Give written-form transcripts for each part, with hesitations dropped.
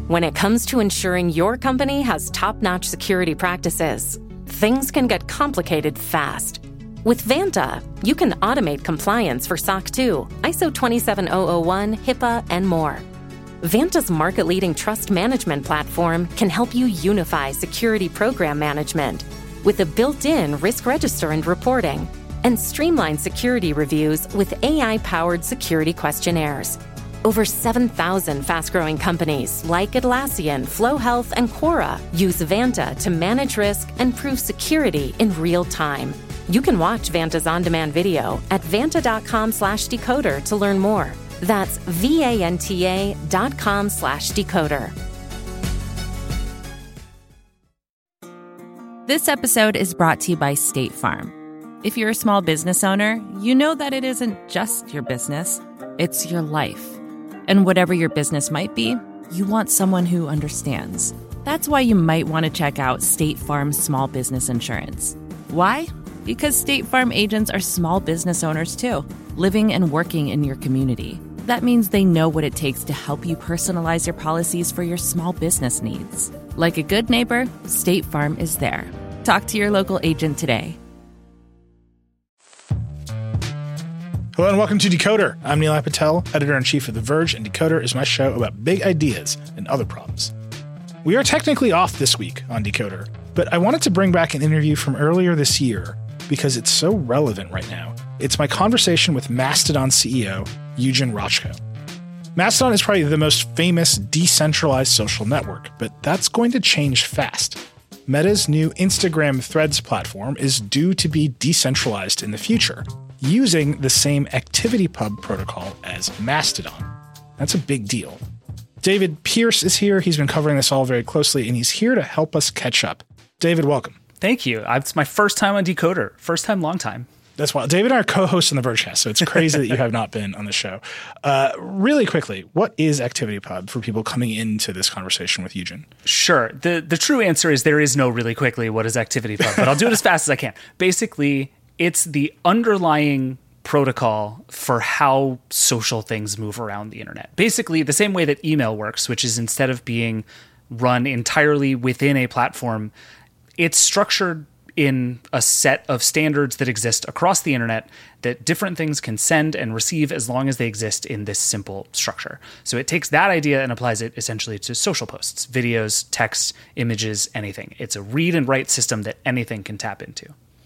When it comes to ensuring your company has top-notch security practices, things can get complicated fast. With Vanta, you can automate compliance for SOC 2, ISO 27001, HIPAA, and more. Vanta's market-leading trust management platform can help you unify security program management with a built-in risk register and reporting, and streamline security reviews with AI-powered security questionnaires. Over 7,000 fast-growing companies like Atlassian, Flow Health, and Quora use Vanta to manage risk and prove security in real time. You can watch Vanta's on-demand video at vanta.com/decoder to learn more. That's vanta.com/decoder. This episode is brought to you by State Farm. If you're a small business owner, you know that it isn't just your business, it's your life. And whatever your business might be, you want someone who understands. That's why you might want to check out State Farm's small business insurance. Why? Because State Farm agents are small business owners too, living and working in your community. That means they know what it takes to help you personalize your policies for your small business needs. Like a good neighbor, State Farm is there. Talk to your local agent today. Hello and welcome to Decoder. I'm Nilay Patel, editor-in-chief of The Verge, and Decoder is my show about big ideas and other problems. We are technically off this week on Decoder, but I wanted to bring back an interview from earlier this year because it's so relevant right now. It's my conversation with Mastodon CEO, Eugen Rochko. Mastodon is probably the most famous decentralized social network, but that's going to change fast. Meta's new Instagram Threads platform is due to be decentralized in the future, using the same ActivityPub protocol as Mastodon. That's a big deal. David Pierce is here. He's been covering this all very closely, and he's here to help us catch up. David, welcome. Thank you. It's my first time on Decoder. First time, long time. That's wild. David and I are co-hosts on the Vergecast, so it's crazy that you have not been on the show. Really quickly, what is ActivityPub for people coming into this conversation with Eugen? Sure. The true answer is there is no really quickly what is ActivityPub, but I'll do it as fast as I can. Basically, it's the underlying protocol for how social things move around the internet. Basically, the same way that email works, which is instead of being run entirely within a platform, it's structured in a set of standards that exist across the internet that different things can send and receive as long as they exist in this simple structure. So it takes that idea and applies it essentially to social posts, videos, text, images, anything. It's a read and write system that anything can tap into.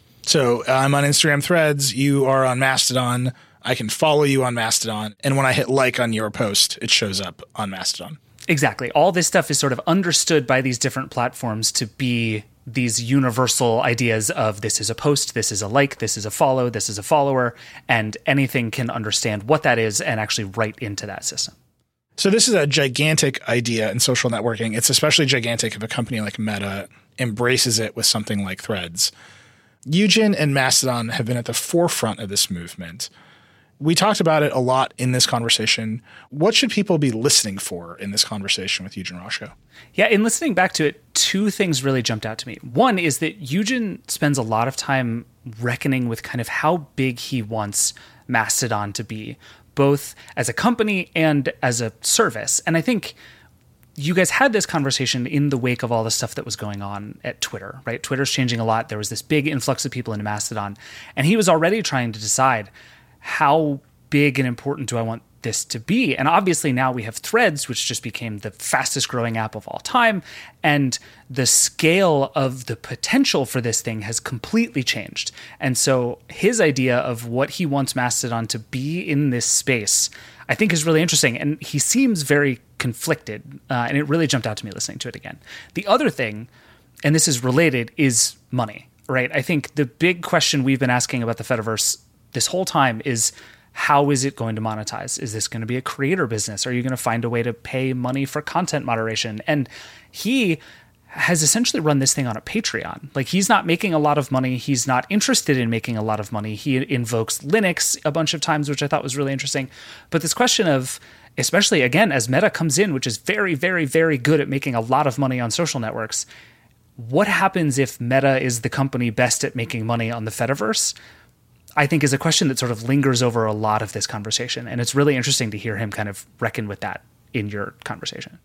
So I'm on Instagram Threads, you are on Mastodon, I can follow you on Mastodon, and when I hit like on your post, it shows up on Mastodon. Exactly. All this stuff is sort of understood by these different platforms to be these universal ideas of this is a post, this is a like, this is a follow, this is a follower, and anything can understand what that is and actually write into that system. So this is a gigantic idea in social networking. It's especially gigantic if a company like Meta embraces it with something like Threads. Eugen and Mastodon have been at the forefront of this movement. We talked about it a lot in this conversation. What should people be listening for in this conversation with Eugen Rochko? Yeah, in listening back to it, two things really jumped out to me. One is that Eugen spends a lot of time reckoning with kind of how big he wants Mastodon to be, both as a company and as a service. And I think you guys had this conversation in the wake of all the stuff that was going on at Twitter, right? Twitter's changing a lot. There was this big influx of people into Mastodon, and he was already trying to decide how big and important do I want this to be? And obviously now we have Threads, which just became the fastest growing app of all time. And the scale of the potential for this thing has completely changed. And so his idea of what he wants Mastodon to be in this space, I think is really interesting. And he seems very conflicted. And it really jumped out to me listening to it again. The other thing, and this is related, is money, right? I think the big question we've been asking about the Fediverse this whole time is, how is it going to monetize? Is this going to be a creator business? Are you going to find a way to pay money for content moderation? And he has essentially run this thing on a Patreon. Like, he's not making a lot of money. He's not interested in making a lot of money. He invokes Linux a bunch of times, which I thought was really interesting. But this question of, especially again, as Meta comes in, which is very, very, very good at making a lot of money on social networks, what happens if Meta is the company best at making money on the Fediverse? I think is a question that sort of lingers over a lot of this conversation. And it's really interesting to hear him kind of reckon with that in your conversation.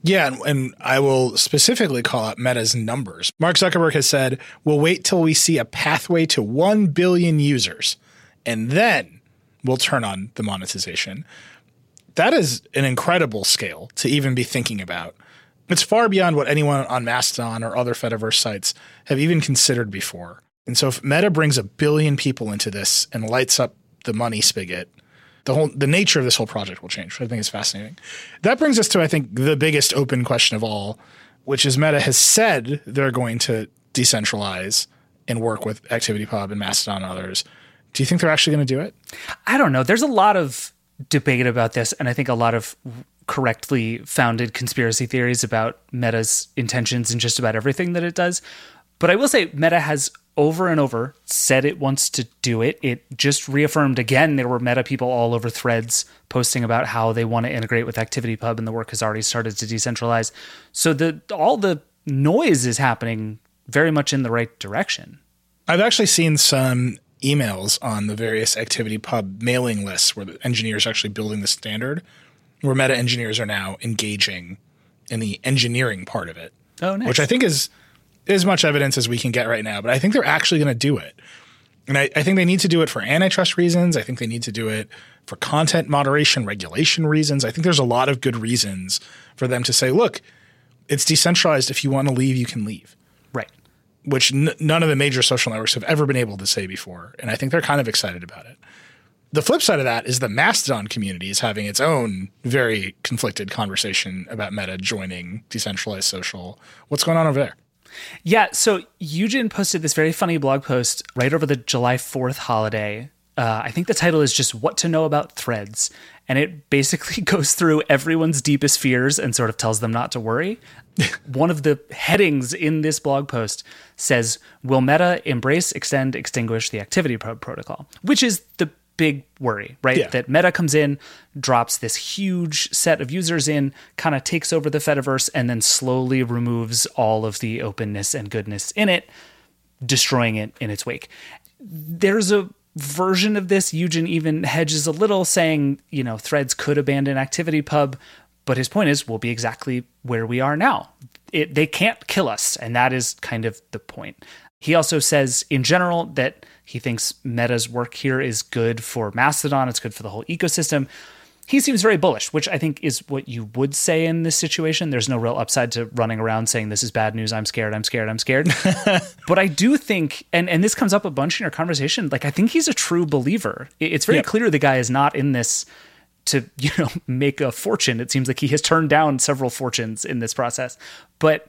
Yeah, and I will specifically call out Meta's numbers. Mark Zuckerberg has said, we'll wait till we see a pathway to 1 billion users, and then we'll turn on the monetization. That is an incredible scale to even be thinking about. It's far beyond what anyone on Mastodon or other Fediverse sites have even considered before. And so if Meta brings 1 billion people into this and lights up the money spigot, the nature of this whole project will change, which I think is fascinating. That brings us to, I think, the biggest open question of all, which is Meta has said they're going to decentralize and work with ActivityPub and Mastodon and others. Do you think they're actually going to do it? I don't know. There's a lot of debate about this, and I think a lot of correctly founded conspiracy theories about Meta's intentions in just about everything that it does. But I will say Meta has over and over said it wants to do it. It just reaffirmed again. There were Meta people all over Threads posting about how they want to integrate with ActivityPub, and the work has already started to decentralize. So all the noise is happening very much in the right direction. I've actually seen some emails on the various ActivityPub mailing lists where the engineers are actually building the standard, where Meta engineers are now engaging in the engineering part of it. Oh, nice. Which I think is as much evidence as we can get right now, but I think they're actually going to do it. And I think they need to do it for antitrust reasons. I think they need to do it for content moderation, regulation reasons. I think there's a lot of good reasons for them to say, look, it's decentralized. If you want to leave, you can leave. Right. Which none of the major social networks have ever been able to say before. And I think they're kind of excited about it. The flip side of that is the Mastodon community is having its own very conflicted conversation about Meta joining decentralized social. What's going on over there? Yeah, so Eugen posted this very funny blog post right over the July 4th holiday. I think the title is just What to Know About Threads. And it basically goes through everyone's deepest fears and sort of tells them not to worry. One of the headings in this blog post says, will Meta embrace, extend, extinguish the ActivityPub protocol? Which is the big worry, right? Yeah. That Meta comes in, drops this huge set of users in, kind of takes over the Fediverse, and then slowly removes all of the openness and goodness in it, destroying it in its wake. There's a version of this, Eugen even hedges a little, saying, Threads could abandon ActivityPub, but his point is we'll be exactly where we are now. They can't kill us, and that is kind of the point. He also says, in general, that he thinks Meta's work here is good for Mastodon. It's good for the whole ecosystem. He seems very bullish, which I think is what you would say in this situation. There's no real upside to running around saying this is bad news. I'm scared. I'm scared. I'm scared. But I do think, and this comes up a bunch in your conversation, I think he's a true believer. It's very clear the guy is not in this to, make a fortune. It seems like he has turned down several fortunes in this process. But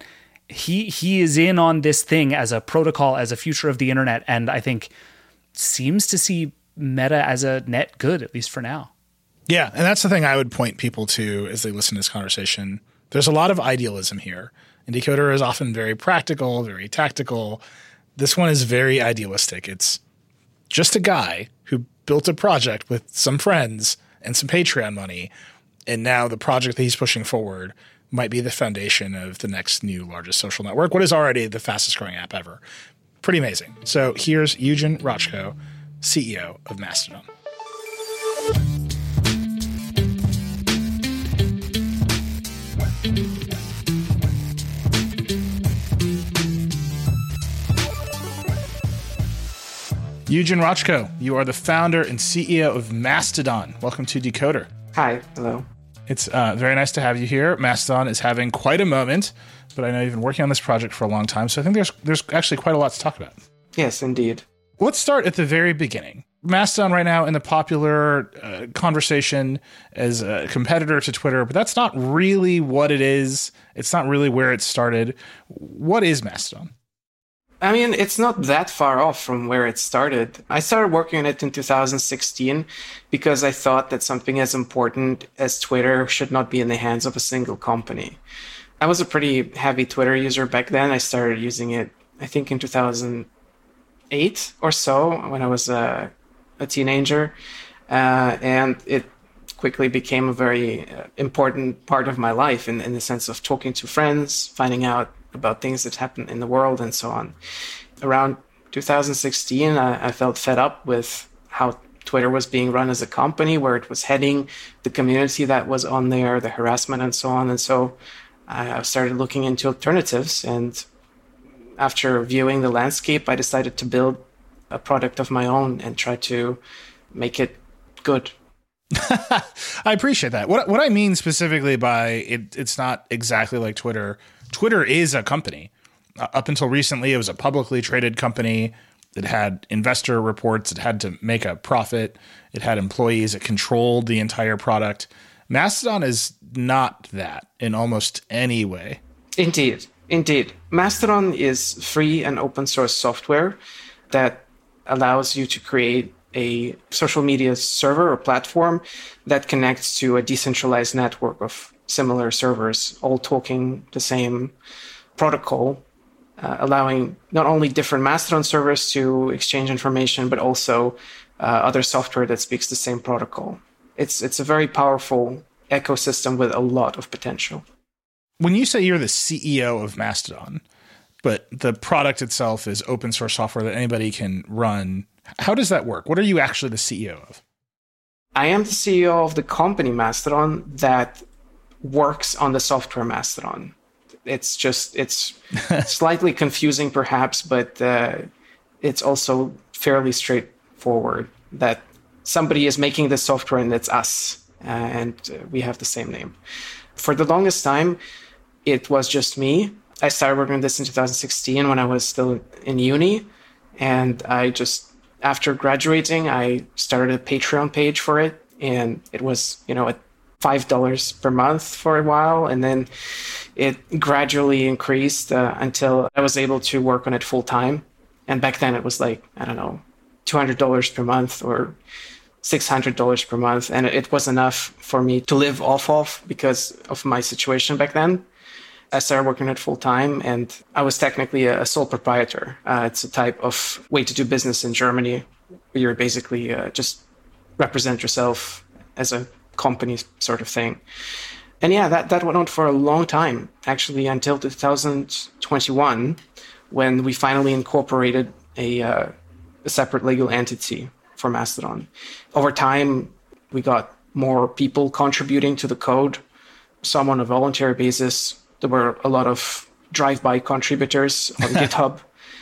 he is in on this thing as a protocol, as a future of the internet, and I think seems to see Meta as a net good, at least for now. Yeah, and that's the thing I would point people to as they listen to this conversation. There's a lot of idealism here. And Decoder is often very practical, very tactical. This one is very idealistic. It's just a guy who built a project with some friends and some Patreon money, and now the project that he's pushing forward might be the foundation of the next new largest social network, what is already the fastest growing app ever. Pretty amazing. So here's Eugen Rochko, CEO of Mastodon. Eugen Rochko, you are the founder and CEO of Mastodon. Welcome to Decoder. Hi. Hello. It's very nice to have you here. Mastodon is having quite a moment, but I know you've been working on this project for a long time, so I think there's actually quite a lot to talk about. Yes, indeed. Let's start at the very beginning. Mastodon right now in the popular conversation as a competitor to Twitter, but that's not really what it is. It's not really where it started. What is Mastodon? I mean, it's not that far off from where it started. I started working on it in 2016 because I thought that something as important as Twitter should not be in the hands of a single company. I was a pretty heavy Twitter user back then. I started using it, I think, in 2008 or so when I was a teenager. And it quickly became a very important part of my life in the sense of talking to friends, finding out about things that happen in the world and so on. Around 2016, I felt fed up with how Twitter was being run as a company, where it was heading, the community that was on there, the harassment and so on. And so I started looking into alternatives, and after viewing the landscape, I decided to build a product of my own and try to make it good. I appreciate that. What I mean specifically by it's not exactly like Twitter. Twitter is a company. Up until recently, it was a publicly traded company. It had investor reports. It had to make a profit. It had employees. It controlled the entire product. Mastodon is not that in almost any way. Indeed. Mastodon is free and open source software that allows you to create a social media server or platform that connects to a decentralized network of similar servers, all talking the same protocol, allowing not only different Mastodon servers to exchange information, but also other software that speaks the same protocol. It's a very powerful ecosystem with a lot of potential. When you say you're the CEO of Mastodon, but the product itself is open source software that anybody can run, how does that work? What are you actually the CEO of? I am the CEO of the company Mastodon that works on the software Mastodon. It's slightly confusing perhaps, but it's also fairly straightforward that somebody is making the software and it's us, and we have the same name. For the longest time, it was just me. I started working on this in 2016 when I was still in uni, and after graduating, I started a Patreon page for it, and it was, at $5 per month for a while, and then it gradually increased until I was able to work on it full time. And back then it was like, I don't know, $200 per month or $600 per month, and it was enough for me to live off of because of my situation back then. I started working at full time, and I was technically a sole proprietor. It's a type of way to do business in Germany where you're basically just represent yourself as a company sort of thing. And yeah, that went on for a long time, actually until 2021, when we finally incorporated a separate legal entity for Mastodon. Over time, we got more people contributing to the code, some on a voluntary basis. There were a lot of drive-by contributors on GitHub.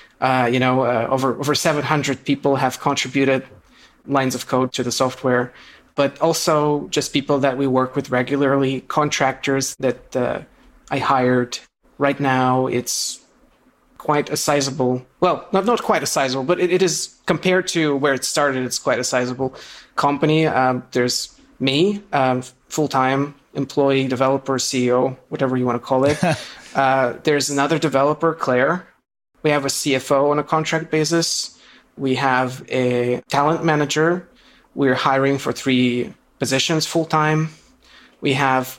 Over 700 people have contributed lines of code to the software, but also just people that we work with regularly, contractors that I hired. Right now, it's quite a sizable, well, not quite a sizable, but it is, compared to where it started, it's quite a sizable company. There's me, full-time employee, developer, CEO, whatever you want to call it. There's another developer, Claire. We have a CFO on a contract basis. We have a talent manager. We're hiring for 3 positions full-time. We have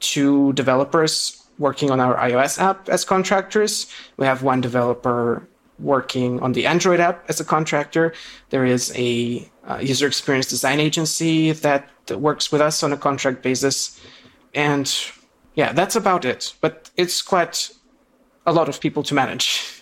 2 developers working on our iOS app as contractors. We have 1 developer working on the Android app as a contractor. There is a user experience design agency that works with us on a contract basis. And yeah, that's about it. But it's quite a lot of people to manage.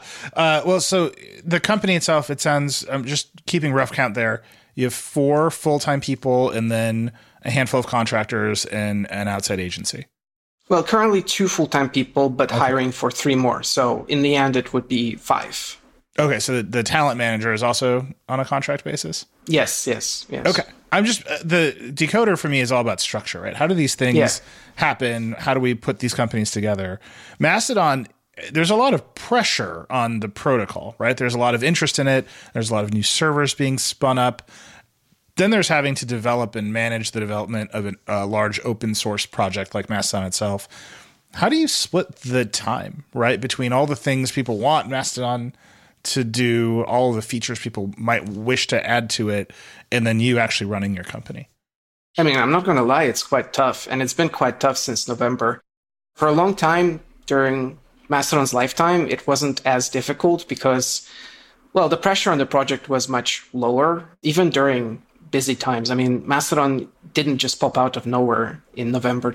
Well, so the company itself, it sounds, I'm just keeping rough count there. You have 4 full-time people and then a handful of contractors and an outside agency. Well, currently 2 full-time people, but hiring for 3 more. So in the end, it would be 5. Okay, so the talent manager is also on a contract basis? Yes. Okay. I'm just, the Decoder for me is all about structure, right? How do these things happen? How do we put these companies together? Mastodon, there's a lot of pressure on the protocol, right? There's a lot of interest in it. There's a lot of new servers being spun up. Then there's having to develop and manage the development of a large open source project like Mastodon itself. How do you split the time, right, between all the things people want Mastodon to do, all of the features people might wish to add to it, and then you actually running your company? I mean, I'm not going to lie, it's quite tough, and it's been quite tough since November. For a long time during Mastodon's lifetime, it wasn't as difficult because, well, the pressure on the project was much lower, even during busy times. I mean, Mastodon didn't just pop out of nowhere in November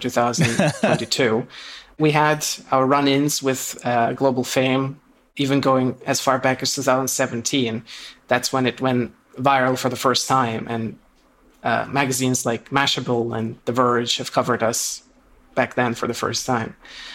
2022. We had our run-ins with global fame, even going as far back as 2017. That's when it went viral for the first time. And magazines like Mashable and The Verge have covered us back then for the first time.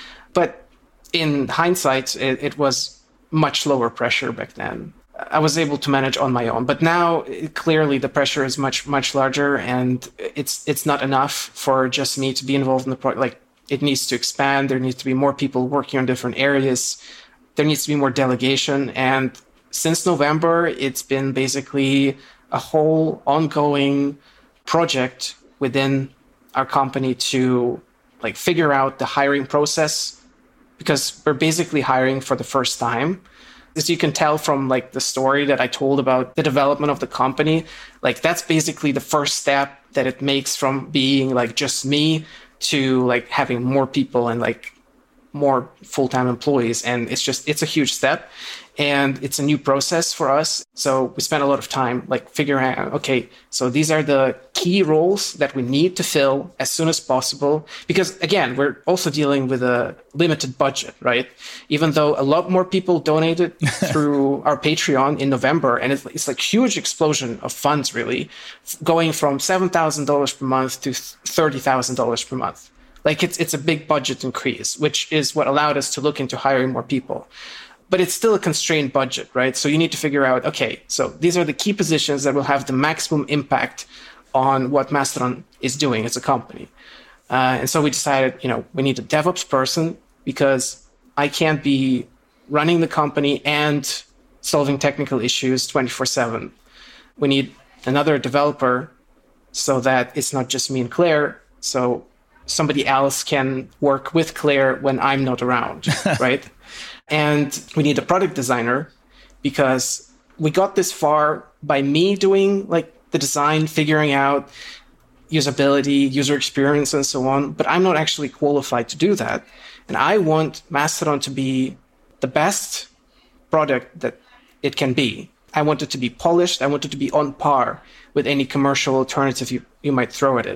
But in hindsight, it was much lower pressure back then. I was able to manage on my own, but now clearly the pressure is much, much larger, and it's not enough for just me to be involved in the project. Like, it needs to expand. There needs to be more people working on different areas. There needs to be more delegation. And since November, it's been basically a whole ongoing project within our company to like figure out the hiring process, because we're basically hiring for the first time. As you can tell from like the story that I told about the development of the company, like that's basically the first step that it makes from being like just me to like having more people and like more full-time employees. And it's a huge step, and it's a new process for us. So we spent a lot of time like figuring out, okay, so these are the key roles that we need to fill as soon as possible. Because again, we're also dealing with a limited budget, right? Even though a lot more people donated through our Patreon in November, and it's like huge explosion of funds, really, going from $7,000 per month to $30,000 per month. Like it's a big budget increase, which is what allowed us to look into hiring more people. But it's still a constrained budget, right? So you need to figure out, okay, so these are the key positions that will have the maximum impact on what Mastodon is doing as a company. And so we decided, we need a DevOps person, because I can't be running the company and solving technical issues 24/7. We need another developer so that it's not just me and Claire. So somebody else can work with Claire when I'm not around, right? And we need a product designer, because we got this far by me doing like the design, figuring out usability, user experience, and so on. But I'm not actually qualified to do that. And I want Mastodon to be the best product that it can be. I want it to be polished. I want it to be on par with any commercial alternative you might throw at it.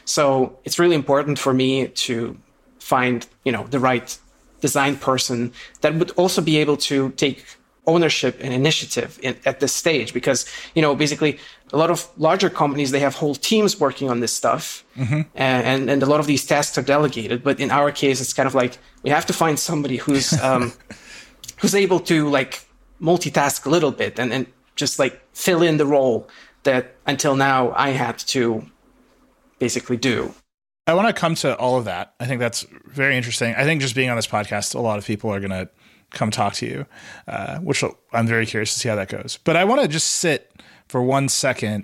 So it's really important for me to find, the right design person that would also be able to take ownership and initiative at this stage. Because, basically a lot of larger companies, they have whole teams working on this stuff. Mm-hmm. And a lot of these tasks are delegated. But in our case, it's kind of like we have to find somebody who's who's able to like multitask a little bit and just like fill in the role that until now I had to basically do. I want to come to all of that. I think that's very interesting. I think just being on this podcast, a lot of people are going to come talk to you, which I'm very curious to see how that goes. But I want to just sit for 1 second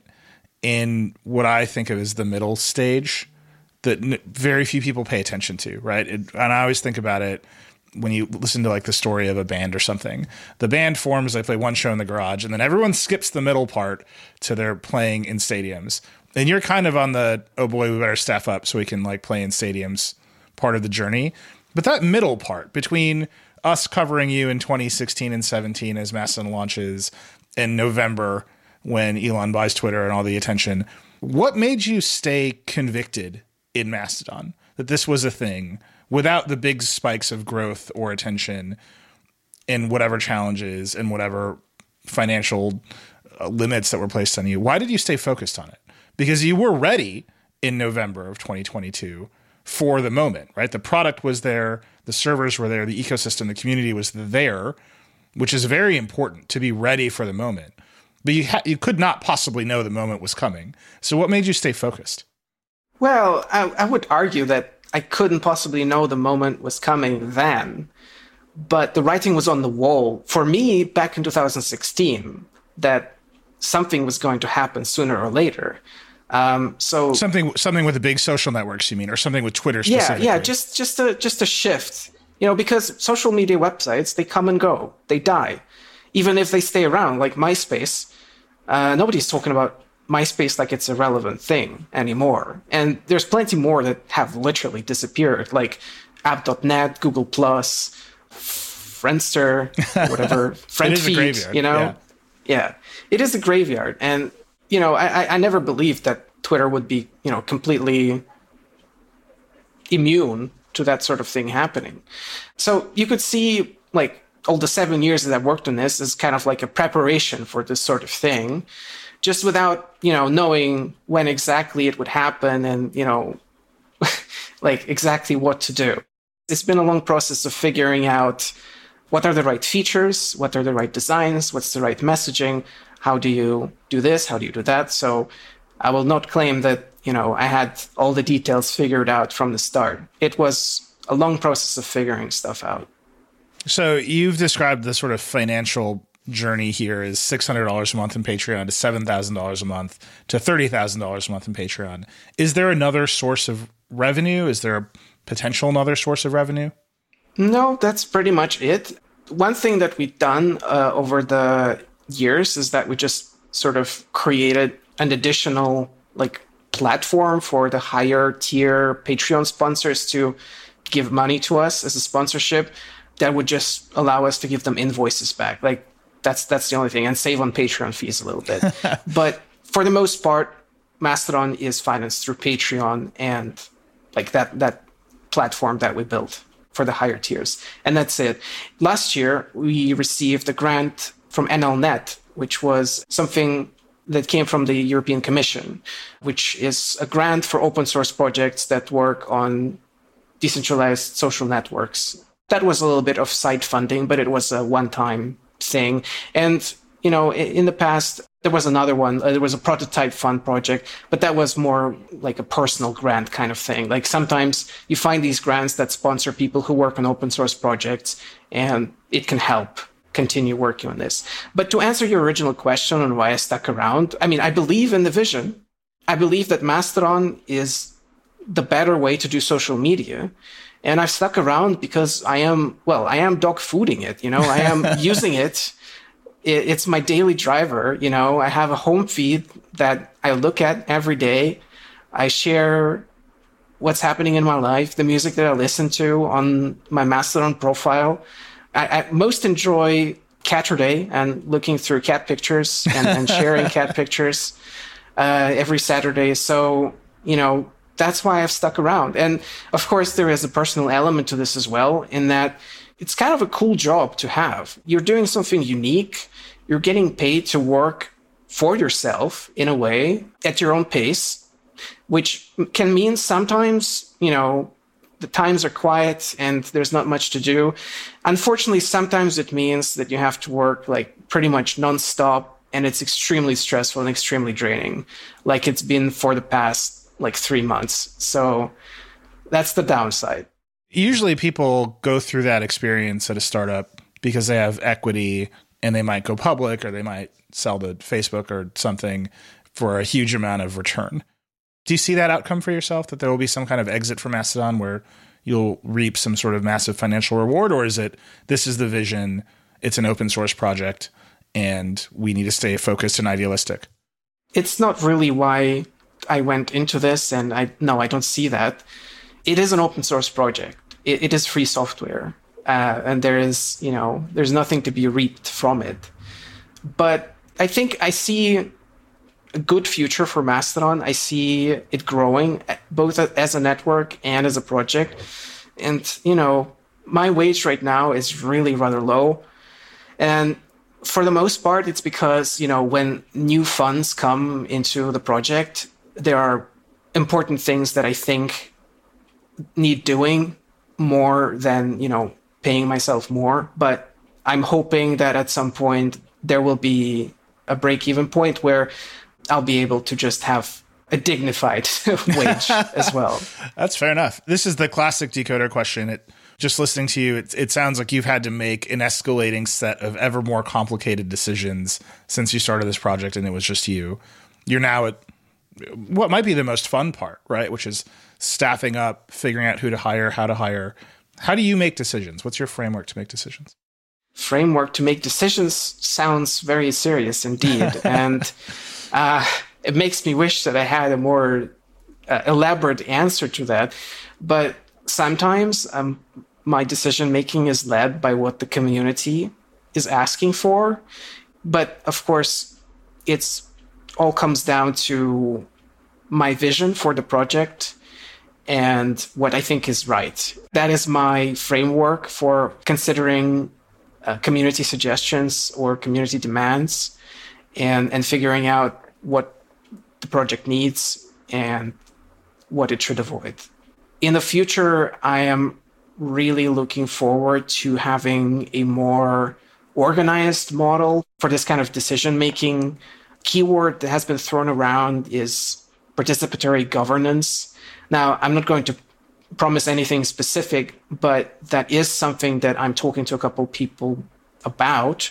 in what I think of as the middle stage that very few people pay attention to, right? And I always think about it when you listen to like the story of a band or something. The band forms, they play one show in the garage, and then everyone skips the middle part to their playing in stadiums. And you're kind of on the, oh boy, we better staff up so we can like play in stadiums part of the journey. But that middle part between us covering you in 2016 and 17 as Mastodon launches, in November when Elon buys Twitter and all the attention, what made you stay convicted in Mastodon that this was a thing without the big spikes of growth or attention in whatever challenges and whatever financial limits that were placed on you? Why did you stay focused on it? Because you were ready in November of 2022 for the moment, right? The product was there, the servers were there, the ecosystem, the community was there, which is very important to be ready for the moment. But you could not possibly know the moment was coming. So what made you stay focused? Well, I would argue that I couldn't possibly know the moment was coming then, but the writing was on the wall for me back in 2016 that something was going to happen sooner or later. So something with the big social networks, you mean, or something with Twitter specifically? Yeah, just a shift. Because social media websites, they come and go, they die, even if they stay around. Like MySpace, nobody's talking about MySpace like it's a relevant thing anymore. And there's plenty more that have literally disappeared, like App.net, Google+, Friendster, whatever, Friendfeed, Yeah, it is a graveyard. And, I never believed that Twitter would be, completely immune to that sort of thing happening. So you could see, like, all the 7 years that I've worked on this is kind of like a preparation for this sort of thing, just without, knowing when exactly it would happen and, like exactly what to do. It's been a long process of figuring out what are the right features, what are the right designs, what's the right messaging, how do you do this, how do you do that. So I will not claim that, I had all the details figured out from the start. It was a long process of figuring stuff out. So you've described the sort of financial journey here as $600 a month in Patreon to $7,000 a month to $30,000 a month in Patreon. Is there another source of revenue? Is there a potential another source of revenue? No, that's pretty much it. One thing that we've done over the years is that we just sort of created an additional platform for the higher tier Patreon sponsors to give money to us as a sponsorship that would just allow us to give them invoices back. That's the only thing, and save on Patreon fees a little bit. But for the most part, Mastodon is financed through Patreon and that platform that we built for the higher tiers. And that's it. Last year, we received a grant from NLNet, which was something that came from the European Commission, which is a grant for open source projects that work on decentralized social networks. That was a little bit of side funding, but it was a one-time thing. And, in the past, there was another one. There was a prototype fund project, but that was more like a personal grant kind of thing. Sometimes you find these grants that sponsor people who work on open source projects, and it can help continue working on this. But to answer your original question on why I stuck around, I believe in the vision. I believe that Mastodon is the better way to do social media. And I've stuck around because I am dog fooding it. I am using it. It's my daily driver. I have a home feed that I look at every day. I share what's happening in my life, the music that I listen to on my Mastodon profile. I most enjoy Catterday and looking through cat pictures and sharing cat pictures every Saturday. So, that's why I've stuck around. And of course, there is a personal element to this as well, in that it's kind of a cool job to have. You're doing something unique. You're getting paid to work for yourself in a way at your own pace, which can mean sometimes, the times are quiet and there's not much to do. Unfortunately, sometimes it means that you have to work pretty much nonstop, and it's extremely stressful and extremely draining, like it's been for the past 3 months. So that's the downside. Usually people go through that experience at a startup because they have equity and they might go public or they might sell to Facebook or something for a huge amount of return. Do you see that outcome for yourself, that there will be some kind of exit from Mastodon where you'll reap some sort of massive financial reward? Or is it, this is the vision, it's an open source project, and we need to stay focused and idealistic? It's not really why I went into this, and I don't see that. It is an open source project. It is free software, and there is, there's nothing to be reaped from it. But I think I see a good future for Mastodon. I see it growing both as a network and as a project. And, my wage right now is really rather low. And for the most part, it's because, when new funds come into the project, there are important things that I think need doing more than, paying myself more. But I'm hoping that at some point there will be a break-even point where I'll be able to just have a dignified wage as well. That's fair enough. This is the classic Decoder question. Just listening to you, it sounds like you've had to make an escalating set of ever more complicated decisions since you started this project and it was just you. You're now at what might be the most fun part, right? Which is staffing up, figuring out who to hire, how to hire. How do you make decisions? What's your framework to make decisions? Framework to make decisions sounds very serious indeed. And it makes me wish that I had a more elaborate answer to that. But sometimes my decision-making is led by what the community is asking for. But of course, it's all comes down to my vision for the project and what I think is right. That is my framework for considering community suggestions or community demands and figuring out what the project needs and what it should avoid. In the future, I am really looking forward to having a more organized model for this kind of decision-making. Keyword that has been thrown around is participatory governance. Now, I'm not going to promise anything specific, but that is something that I'm talking to a couple people about.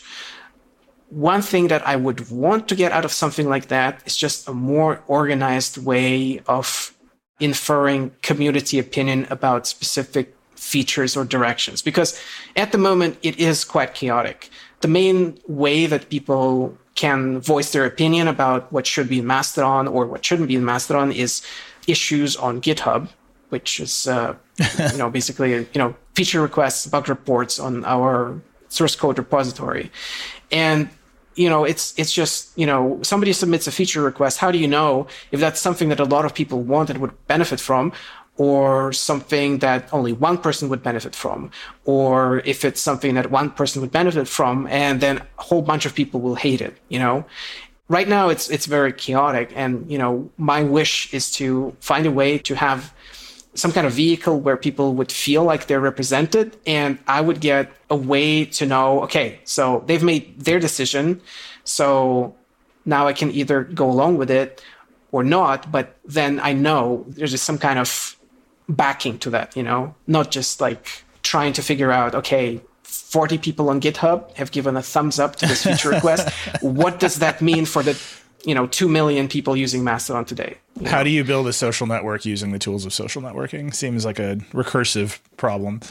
One thing that I would want to get out of something like that is just a more organized way of inferring community opinion about specific features or directions, because at the moment it is quite chaotic. The main way that people can voice their opinion about what should be in Mastodon or what shouldn't be in Mastodon is issues on GitHub, which is basically feature requests, bug reports on our source code repository. And it's just, somebody submits a feature request. How do you know if that's something that a lot of people want and would benefit from, or something that only one person would benefit from, or if it's something that one person would benefit from and then a whole bunch of people will hate it, Right now it's very chaotic, and my wish is to find a way to have some kind of vehicle where people would feel like they're represented, and I would get a way to know, okay, so they've made their decision, so now I can either go along with it or not, but then I know there's just some kind of backing to that, not just like trying to figure out, okay, 40 people on GitHub have given a thumbs up to this feature request. What does that mean for the 2 million people using Mastodon today? How do you build a social network using the tools of social networking? Seems like a recursive problem.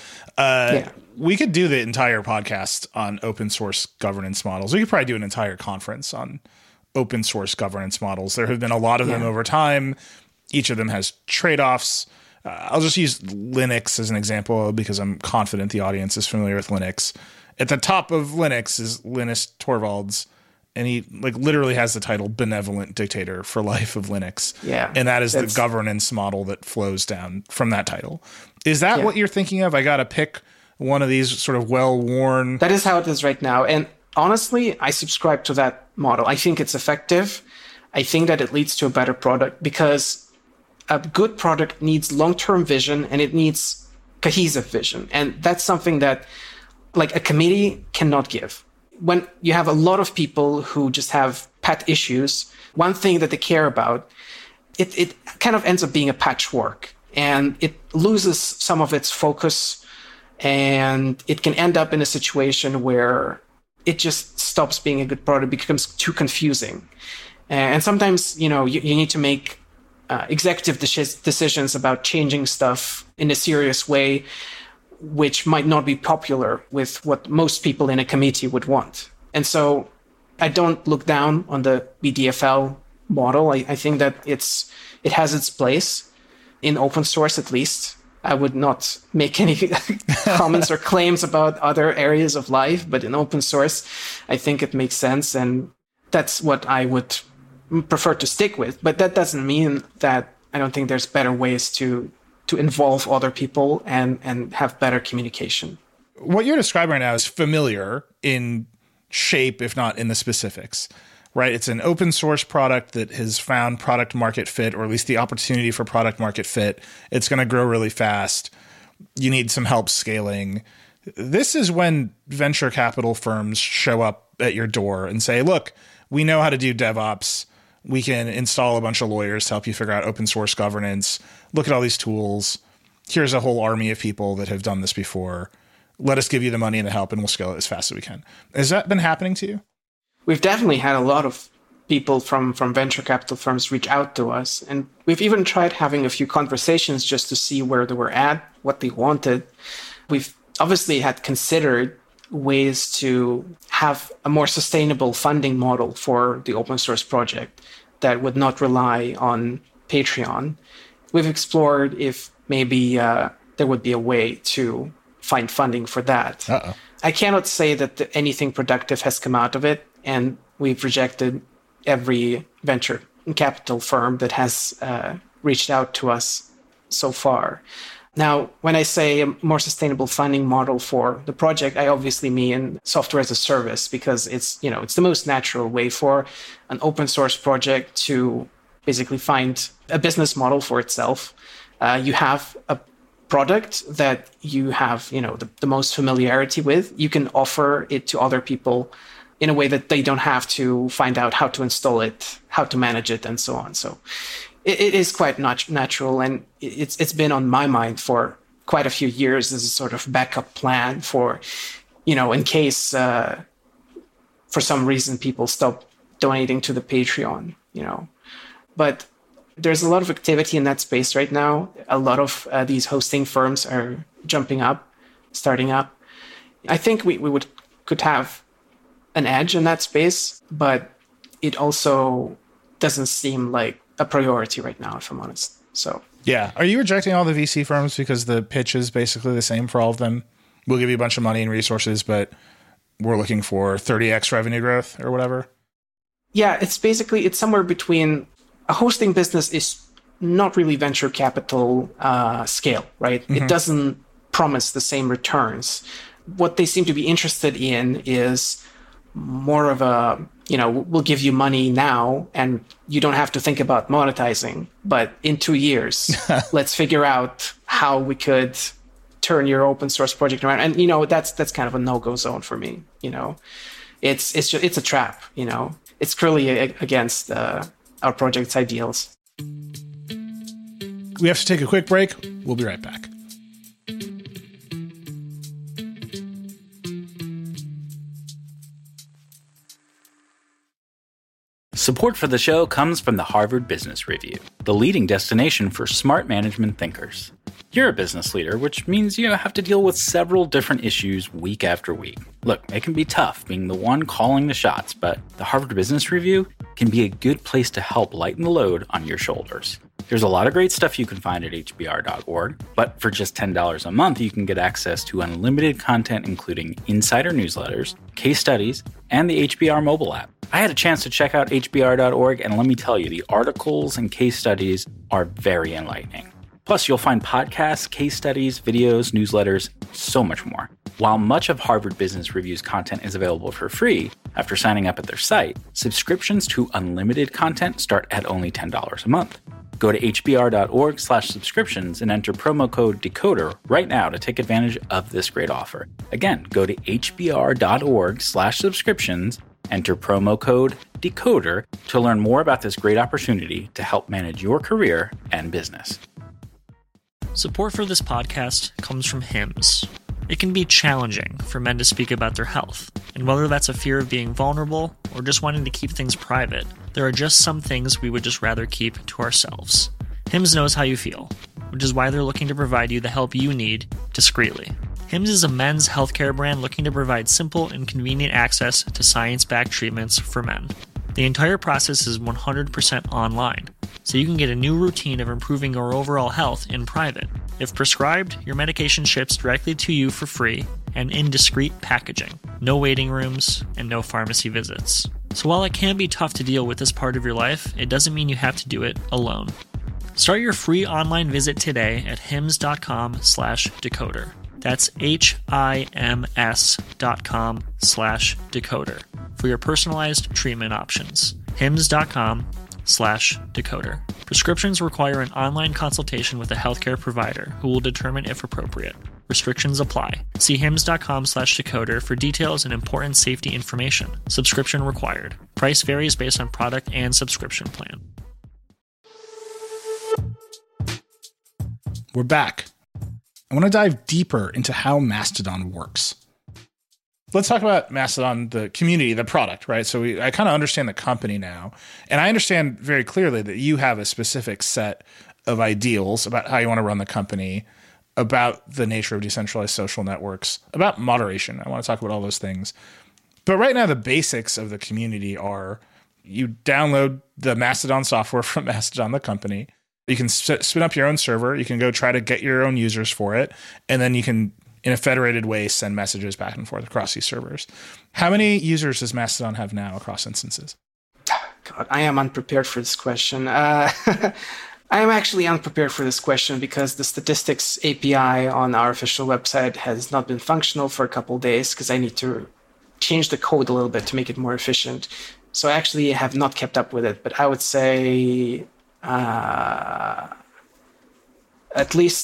We could do the entire podcast on open source governance models. We could probably do an entire conference on open source governance models. There have been a lot of them over time. Each of them has trade-offs. I'll just use Linux as an example because I'm confident the audience is familiar with Linux. At the top of Linux is Linus Torvalds, and he literally has the title Benevolent Dictator for Life of Linux. Yeah. And that is the governance model that flows down from that title. Is that what you're thinking of? I got to pick one of these sort of well-worn... That is how it is right now. And honestly, I subscribe to that model. I think it's effective. I think that it leads to a better product, because a good product needs long-term vision and it needs cohesive vision. And that's something that a committee cannot give. When you have a lot of people who just have pet issues, one thing that they care about, it kind of ends up being a patchwork, and it loses some of its focus, and it can end up in a situation where it just stops being a good product, becomes too confusing. And sometimes, you need to make executive decisions about changing stuff in a serious way, which might not be popular with what most people in a committee would want. And so I don't look down on the BDFL model. I think that it has its place in open source, at least. I would not make any comments or claims about other areas of life, but in open source, I think it makes sense. And that's what I would prefer to stick with. But that doesn't mean that I don't think there's better ways to involve other people and have better communication. What you're describing right now is familiar in shape, if not in the specifics, right? It's an open source product that has found product market fit, or at least the opportunity for product market fit. It's going to grow really fast. You need some help scaling. This is when venture capital firms show up at your door and say, look, we know how to do DevOps. We can install a bunch of lawyers to help you figure out open source governance. Look at all these tools. Here's a whole army of people that have done this before. Let us give you the money and the help, and we'll scale it as fast as we can. Has that been happening to you? We've definitely had a lot of people from venture capital firms reach out to us. And we've even tried having a few conversations just to see where they were at, what they wanted. We've obviously had considered ways to have a more sustainable funding model for the open source project that would not rely on Patreon. We've explored if maybe there would be a way to find funding for that. Uh-oh. I cannot say that anything productive has come out of it, and we've rejected every venture capital firm that has reached out to us so far. Now, when I say a more sustainable funding model for the project, I obviously mean software as a service, because it's the most natural way for an open source project to basically find a business model for itself. You have a product that you have, the most familiarity with, you can offer it to other people in a way that they don't have to find out how to install it, how to manage it, and so on. So it is quite natural, and it's been on my mind for quite a few years as a sort of backup plan for, in case for some reason people stop donating to the Patreon, But there's a lot of activity in that space right now. A lot of these hosting firms are jumping up, starting up. I think we could have an edge in that space, but it also doesn't seem like a priority right now, if I'm honest. So yeah. Are you rejecting all the VC firms because the pitch is basically the same for all of them? We'll give you a bunch of money and resources, but we're looking for 30x revenue growth or whatever? Yeah, it's somewhere between. A hosting business is not really venture capital scale, right? Mm-hmm. It doesn't promise the same returns. What they seem to be interested in is more of a, we'll give you money now and you don't have to think about monetizing, but in 2 years, let's figure out how we could turn your open source project around. And, that's kind of a no-go zone for me, It's a trap, It's clearly against our project's ideals. We have to take a quick break. We'll be right back. Support for the show comes from the Harvard Business Review, the leading destination for smart management thinkers. You're a business leader, which means you have to deal with several different issues week after week. Look, it can be tough being the one calling the shots, but the Harvard Business Review can be a good place to help lighten the load on your shoulders. There's a lot of great stuff you can find at hbr.org, but for just $10 a month, you can get access to unlimited content, including insider newsletters, case studies, and the HBR mobile app. I had a chance to check out hbr.org, and let me tell you, the articles and case studies are very enlightening. Plus, you'll find podcasts, case studies, videos, newsletters, so much more. While much of Harvard Business Review's content is available for free after signing up at their site, subscriptions to unlimited content start at only $10 a month. Go to hbr.org/subscriptions and enter promo code DECODER right now to take advantage of this great offer. Again, go to hbr.org/subscriptions, enter promo code DECODER to learn more about this great opportunity to help manage your career and business. Support for this podcast comes from Hims. It can be challenging for men to speak about their health, and whether that's a fear of being vulnerable or just wanting to keep things private, there are just some things we would just rather keep to ourselves. Hims knows how you feel, which is why they're looking to provide you the help you need discreetly. Hims is a men's healthcare brand looking to provide simple and convenient access to science-backed treatments for men. The entire process is 100% online, so you can get a new routine of improving your overall health in private. If prescribed, your medication ships directly to you for free and in discreet packaging. No waiting rooms and no pharmacy visits. So while it can be tough to deal with this part of your life, it doesn't mean you have to do it alone. Start your free online visit today at hims.com/decoder. That's HIMS.com/decoder for your personalized treatment options. hims.com/decoder. Prescriptions require an online consultation with a healthcare provider who will determine if appropriate. Restrictions apply. See hims.com/decoder for details and important safety information. Subscription required. Price varies based on product and subscription plan. We're back. I want to dive deeper into how Mastodon works. Let's talk about Mastodon, the community, the product, right? So I kind of understand the company now. And I understand very clearly that you have a specific set of ideals about how you want to run the company, about the nature of decentralized social networks, about moderation. I want to talk about all those things. But right now, the basics of the community are you download the Mastodon software from Mastodon, the company. You can spin up your own server. You can go try to get your own users for it. And then you can, in a federated way, send messages back and forth across these servers. How many users does Mastodon have now across instances? God, I am unprepared for this question. I am actually unprepared for this question because the statistics API on our official website has not been functional for a couple of days because I need to change the code a little bit to make it more efficient. So I actually have not kept up with it, but I would say At least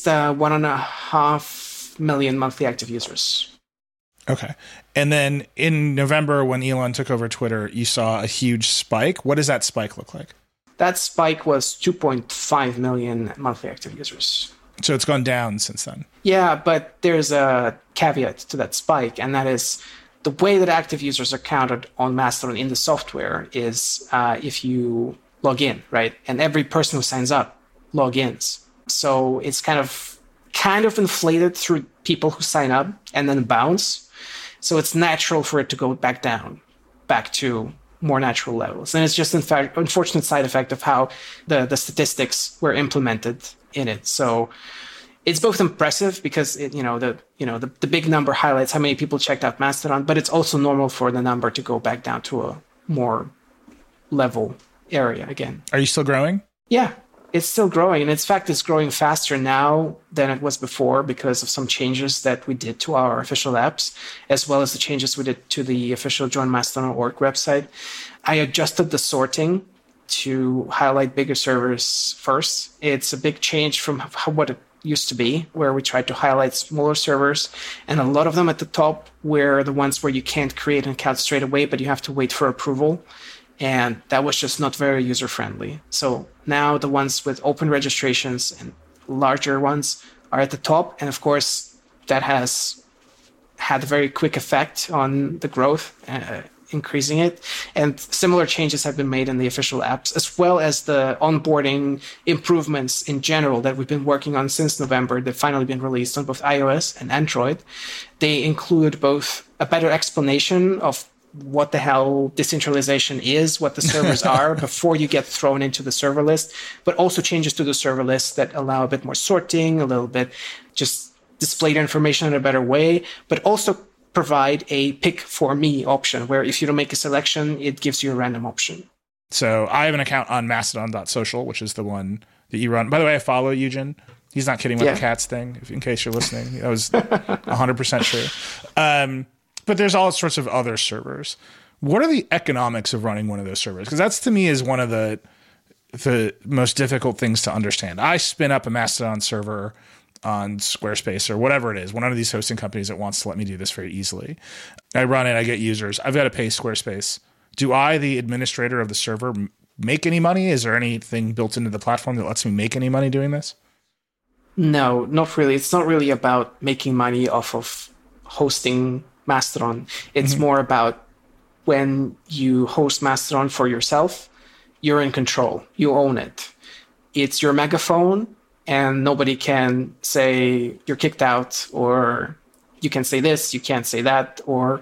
1.5 million monthly active users. Okay. And then in November, when Elon took over Twitter, you saw a huge spike. What does that spike look like? That spike was 2.5 million monthly active users. So it's gone down since then. Yeah, but there's a caveat to that spike, and that is the way that active users are counted on Mastodon in the software is if you log in, right? And every person who signs up logins. So it's kind of inflated through people who sign up and then bounce. So it's natural for it to go back down, back to more natural levels. And it's just, in fact, unfortunate side effect of how the statistics were implemented in it. So it's both impressive because the big number highlights how many people checked out Mastodon, but it's also normal for the number to go back down to a more level area again. Are you still growing? Yeah, it's still growing. And in fact, it's growing faster now than it was before because of some changes that we did to our official apps, as well as the changes we did to the official Join Mastodon.org website. I adjusted the sorting to highlight bigger servers first. It's a big change from what it used to be, where we tried to highlight smaller servers, and a lot of them at the top were the ones where you can't create an account straight away, but you have to wait for approval. And that was just not very user-friendly. So now the ones with open registrations and larger ones are at the top. And of course, that has had a very quick effect on the growth, increasing it. And similar changes have been made in the official apps, as well as the onboarding improvements in general that we've been working on since November. They've finally been released on both iOS and Android. They include both a better explanation of what the hell decentralization is, what the servers are before you get thrown into the server list, but also changes to the server list that allow a bit more sorting, a little bit just display the information in a better way, but also provide a pick for me option where if you don't make a selection, it gives you a random option. So I have an account on mastodon.social, which is the one that you run. By the way, I follow Eugen. He's not kidding with the cats thing, in case you're listening. I was 100% sure. But there's all sorts of other servers. What are the economics of running one of those servers? Because that's, to me, is one of the most difficult things to understand. I spin up a Mastodon server on Squarespace or whatever it is, one of these hosting companies that wants to let me do this very easily. I run it, I get users. I've got to pay Squarespace. Do I, the administrator of the server, make any money? Is there anything built into the platform that lets me make any money doing this? No, not really. It's not really about making money off of hosting Mastodon. It's more about when you host Mastodon for yourself, you're in control. You own it. It's your megaphone, and nobody can say you're kicked out, or you can say this, you can't say that, or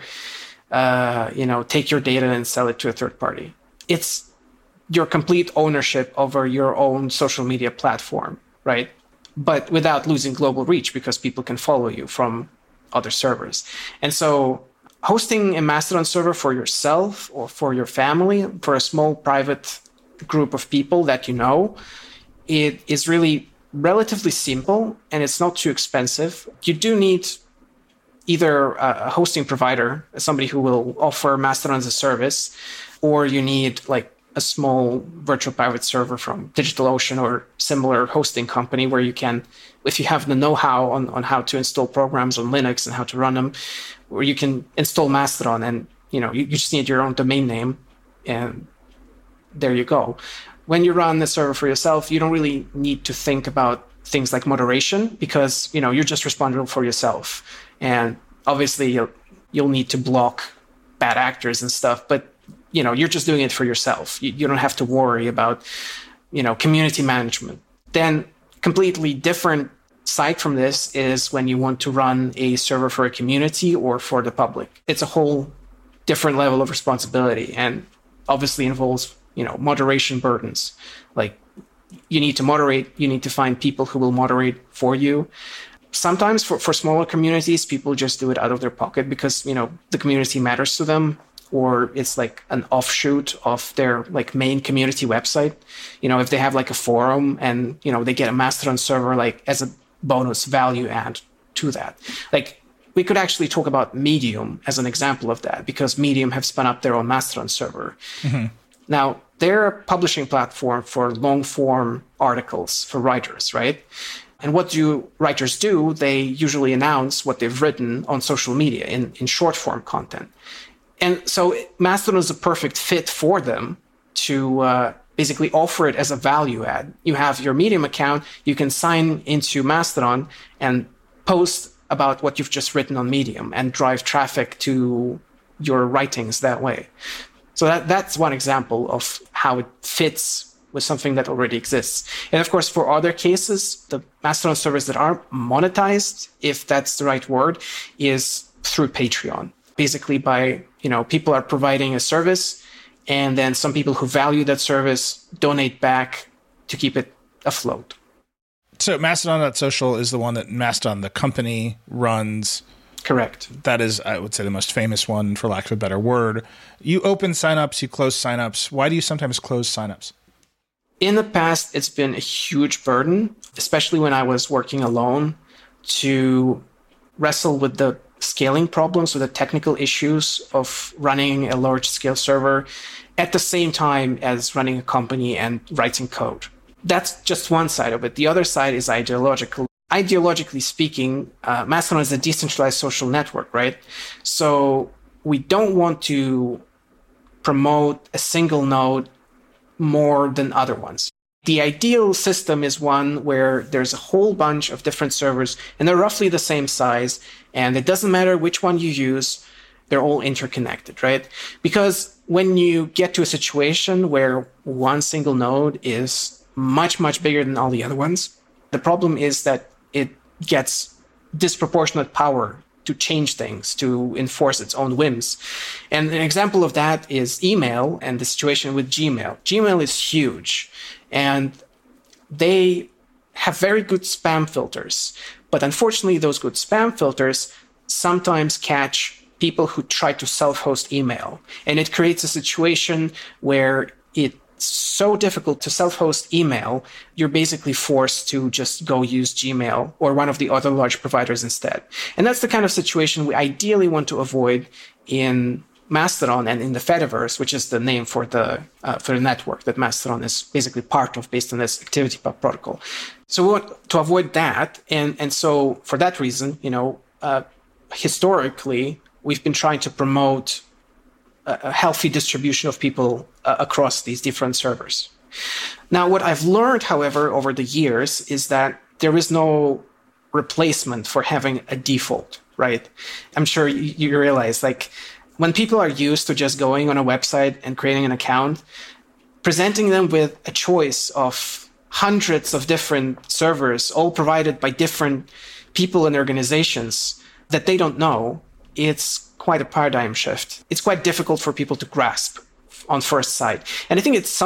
take your data and sell it to a third party. It's your complete ownership over your own social media platform, right? But without losing global reach, because people can follow you from other servers. And so hosting a Mastodon server for yourself or for your family, for a small private group of people that you know, it is really relatively simple and it's not too expensive. You do need either a hosting provider, somebody who will offer Mastodon as a service, or you need like a small virtual private server from DigitalOcean or similar hosting company where you can, if you have the know-how on how to install programs on Linux and how to run them, where you can install Mastodon and, you just need your own domain name and there you go. When you run the server for yourself, you don't really need to think about things like moderation because, you're just responsible for yourself. And obviously you'll need to block bad actors and stuff, but you're just doing it for yourself. You don't have to worry about, community management. Then completely different side from this is when you want to run a server for a community or for the public. It's a whole different level of responsibility and obviously involves, moderation burdens. Like you need to moderate, you need to find people who will moderate for you. Sometimes for smaller communities, people just do it out of their pocket because, the community matters to them. Or it's like an offshoot of their like main community website. If they have like a forum and, they get a Mastodon server like as a bonus value add to that. Like we could actually talk about Medium as an example of that because Medium have spun up their own Mastodon server. Mm-hmm. Now, they're a publishing platform for long form articles for writers, right? And what do writers do? They usually announce what they've written on social media in short form content. And so Mastodon is a perfect fit for them to basically offer it as a value add. You have your Medium account, you can sign into Mastodon and post about what you've just written on Medium and drive traffic to your writings that way. So that's one example of how it fits with something that already exists. And of course, for other cases, the Mastodon servers that are monetized, if that's the right word, is through Patreon. Basically by, people are providing a service, and then some people who value that service donate back to keep it afloat. So Mastodon.social is the one that Mastodon, the company, runs. Correct. That is, I would say, the most famous one, for lack of a better word. You open signups, you close signups. Why do you sometimes close signups? In the past, it's been a huge burden, especially when I was working alone, to wrestle with the scaling problems, with the technical issues of running a large-scale server at the same time as running a company and writing code. That's just one side of it. The other side is ideological. Ideologically speaking, Mastodon is a decentralized social network, right? So we don't want to promote a single node more than other ones. The ideal system is one where there's a whole bunch of different servers and they're roughly the same size, and it doesn't matter which one you use, they're all interconnected, right? Because when you get to a situation where one single node is much, much bigger than all the other ones, the problem is that it gets disproportionate power to change things, to enforce its own whims. And an example of that is email and the situation with Gmail. Gmail is huge, and they have very good spam filters. But unfortunately, those good spam filters sometimes catch people who try to self-host email. And it creates a situation where it's so difficult to self-host email, you're basically forced to just go use Gmail or one of the other large providers instead. And that's the kind of situation we ideally want to avoid in Mastodon and in the Fediverse, which is the name for the network that Mastodon is basically part of based on this ActivityPub protocol. So we want to avoid that. And so for that reason, historically, we've been trying to promote a healthy distribution of people across these different servers. Now, what I've learned, however, over the years is that there is no replacement for having a default, right? I'm sure you realize, when people are used to just going on a website and creating an account, presenting them with a choice of hundreds of different servers, all provided by different people and organizations that they don't know, it's quite a paradigm shift. It's quite difficult for people to grasp on first sight. And I think it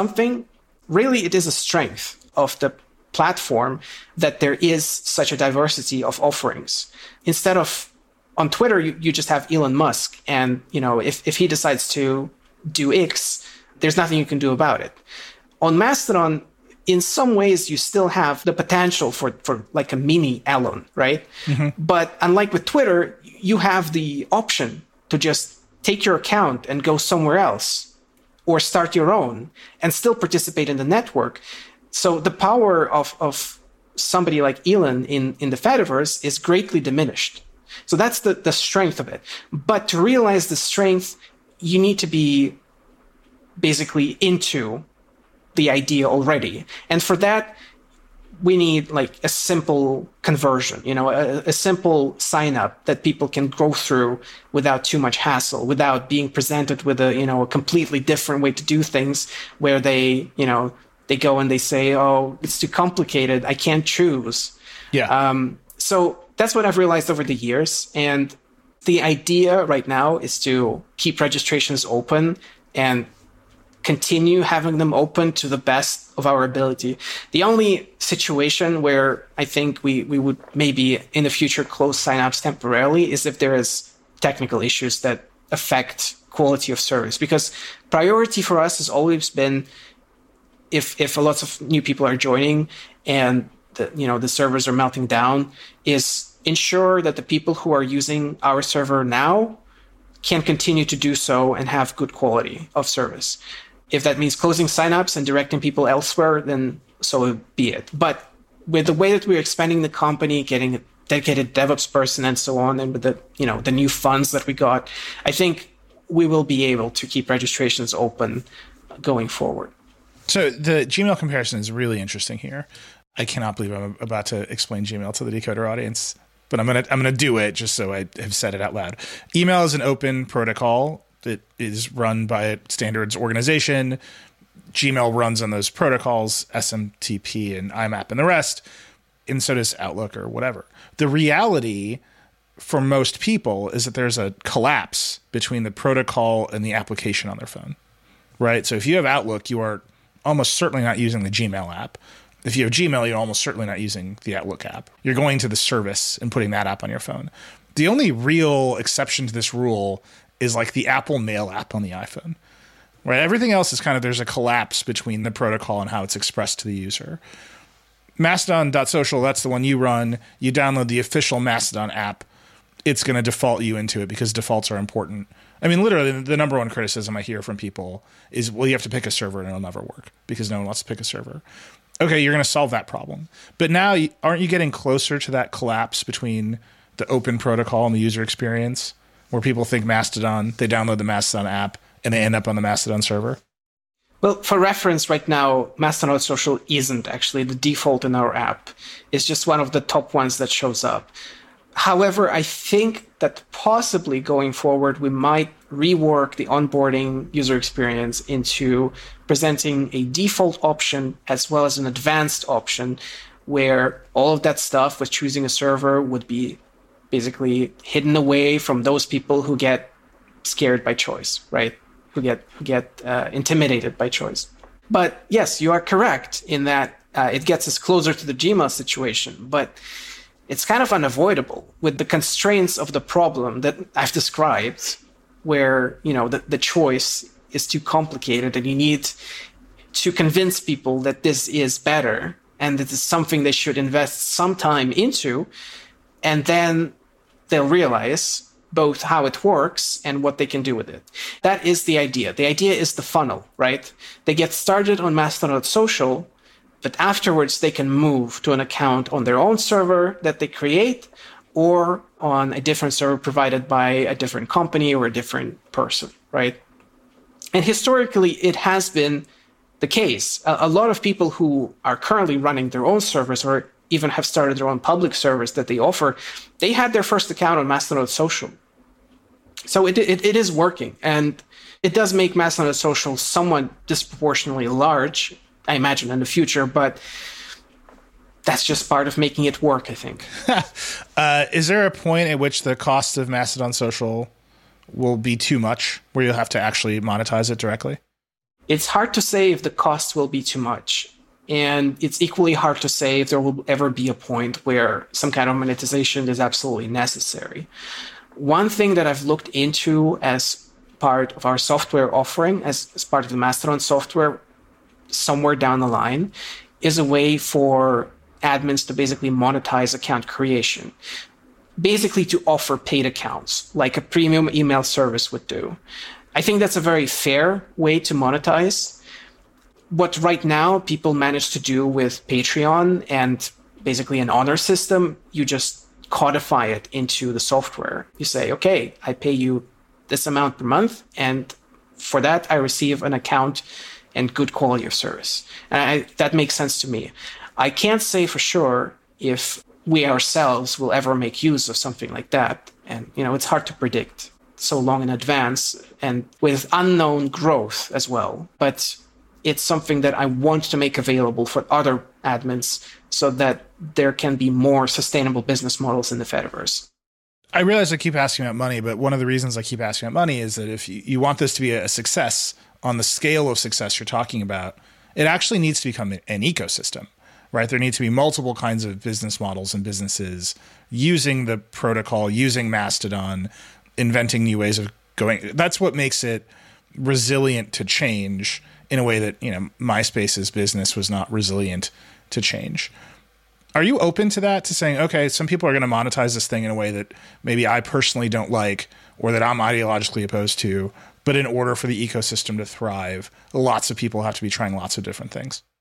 is a strength of the platform that there is such a diversity of offerings. Instead of on Twitter, you just have Elon Musk, and if he decides to do X, there's nothing you can do about it. On Mastodon, in some ways, you still have the potential for like a mini Elon, right? Mm-hmm. But unlike with Twitter, you have the option to just take your account and go somewhere else or start your own and still participate in the network. So the power of somebody like Elon in the Fediverse is greatly diminished. So that's the strength of it. But to realize the strength, you need to be basically into the idea already. And for that, we need a simple conversion, a simple sign up that people can go through without too much hassle, without being presented with a completely different way to do things where they go and they say, oh, it's too complicated, I can't choose. Yeah. So that's what I've realized over the years. And the idea right now is to keep registrations open and continue having them open to the best of our ability. The only situation where I think we would maybe in the future close signups temporarily is if there is technical issues that affect quality of service. Because priority for us has always been if a lot of new people are joining and the servers are melting down, is ensure that the people who are using our server now can continue to do so and have good quality of service. If that means closing signups and directing people elsewhere, then so be it. But with the way that we're expanding the company, getting a dedicated DevOps person and so on, and with the new funds that we got, I think we will be able to keep registrations open going forward. So the Gmail comparison is really interesting here. I cannot believe I'm about to explain Gmail to the Decoder audience, but I'm gonna do it just so I have said it out loud. Email is an open protocol that is run by a standards organization. Gmail runs on those protocols, SMTP and IMAP and the rest, and so does Outlook or whatever. The reality for most people is that there's a collapse between the protocol and the application on their phone, right? So if you have Outlook, you are almost certainly not using the Gmail app. If you have Gmail, you're almost certainly not using the Outlook app. You're going to the service and putting that app on your phone. The only real exception to this rule is like the Apple Mail app on the iPhone, right? Everything else is kind of, there's a collapse between the protocol and how it's expressed to the user. Mastodon.social, that's the one you run. You download the official Mastodon app. It's going to default you into it because defaults are important. I mean, literally, the number one criticism I hear from people is, well, you have to pick a server and it'll never work because no one wants to pick a server. Okay, you're going to solve that problem. But now, aren't you getting closer to that collapse between the open protocol and the user experience, where people think Mastodon, they download the Mastodon app, and they end up on the Mastodon server? Well, for reference, right now, Mastodon Social isn't actually the default in our app. It's just one of the top ones that shows up. However, I think that possibly going forward, we might rework the onboarding user experience into presenting a default option as well as an advanced option, where all of that stuff with choosing a server would be basically hidden away from those people who get scared by choice, right? Who get intimidated by choice. But yes, you are correct in that it gets us closer to the Gmail situation, but it's kind of unavoidable with the constraints of the problem that I've described, where the choice is too complicated and you need to convince people that this is better and that it's something they should invest some time into, and then they'll realize both how it works and what they can do with it. That is the idea. The idea is the funnel, right? They get started on Mastodon.social, but afterwards they can move to an account on their own server that they create or on a different server provided by a different company or a different person, right? And historically, it has been the case. A lot of people who are currently running their own servers or even have started their own public servers that they offer, they had their first account on Mastodon.social. So it is working. And it does make Mastodon.social somewhat disproportionately large, I imagine, in the future, but that's just part of making it work, I think. Is there a point at which the cost of Mastodon.social will be too much, where you'll have to actually monetize it directly? It's hard to say if the cost will be too much. And it's equally hard to say if there will ever be a point where some kind of monetization is absolutely necessary. One thing that I've looked into as part of our software offering, as part of the Mastodon software, somewhere down the line, is a way for admins to basically monetize account creation. Basically to offer paid accounts, like a premium email service would do. I think that's a very fair way to monetize. What right now people manage to do with Patreon and basically an honor system, you just codify it into the software. You say, okay, I pay you this amount per month, and for that I receive an account and good quality of service. And that makes sense to me. I can't say for sure if we ourselves will ever make use of something like that. And, it's hard to predict so long in advance and with unknown growth as well. But it's something that I want to make available for other admins so that there can be more sustainable business models in the Fediverse. I realize I keep asking about money, but one of the reasons I keep asking about money is that if you want this to be a success on the scale of success you're talking about, it actually needs to become an ecosystem, right? There need to be multiple kinds of business models and businesses using the protocol, using Mastodon, inventing new ways of going. That's what makes it resilient to change in a way that, MySpace's business was not resilient to change. Are you open to that, to saying, okay, some people are going to monetize this thing in a way that maybe I personally don't like or that I'm ideologically opposed to, but in order for the ecosystem to thrive, lots of people have to be trying lots of different things?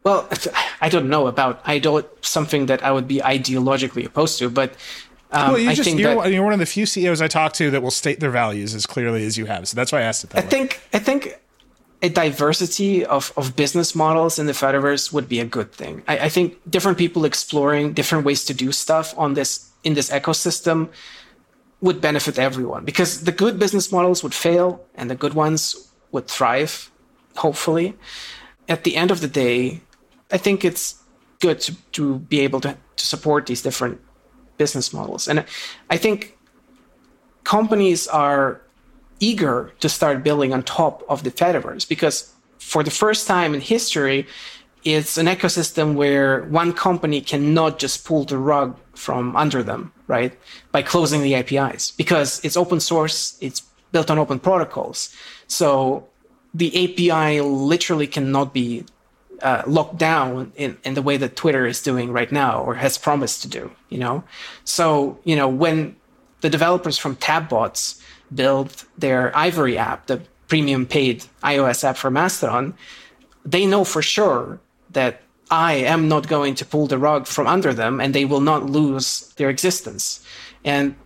Well, I don't know about something that I would be ideologically opposed to, but well, you're one of the few CEOs I talk to that will state their values as clearly as you have. So that's why I asked it that way. I think a diversity of business models in the Fediverse would be a good thing. I think different people exploring different ways to do stuff in this ecosystem would benefit everyone, because the good business models would fail and the good ones would thrive, hopefully. At the end of the day, I think it's good to be able to support these different business models. And I think companies are eager to start building on top of the Fediverse, because for the first time in history, it's an ecosystem where one company cannot just pull the rug from under them, right? By closing the APIs, because it's open source, it's built on open protocols. So the API literally cannot be locked down in the way that Twitter is doing right now, or has promised to do, So, when the developers from Tabbots build their Ivory app, the premium paid iOS app for Mastodon, they know for sure that I am not going to pull the rug from under them, and they will not lose their existence. And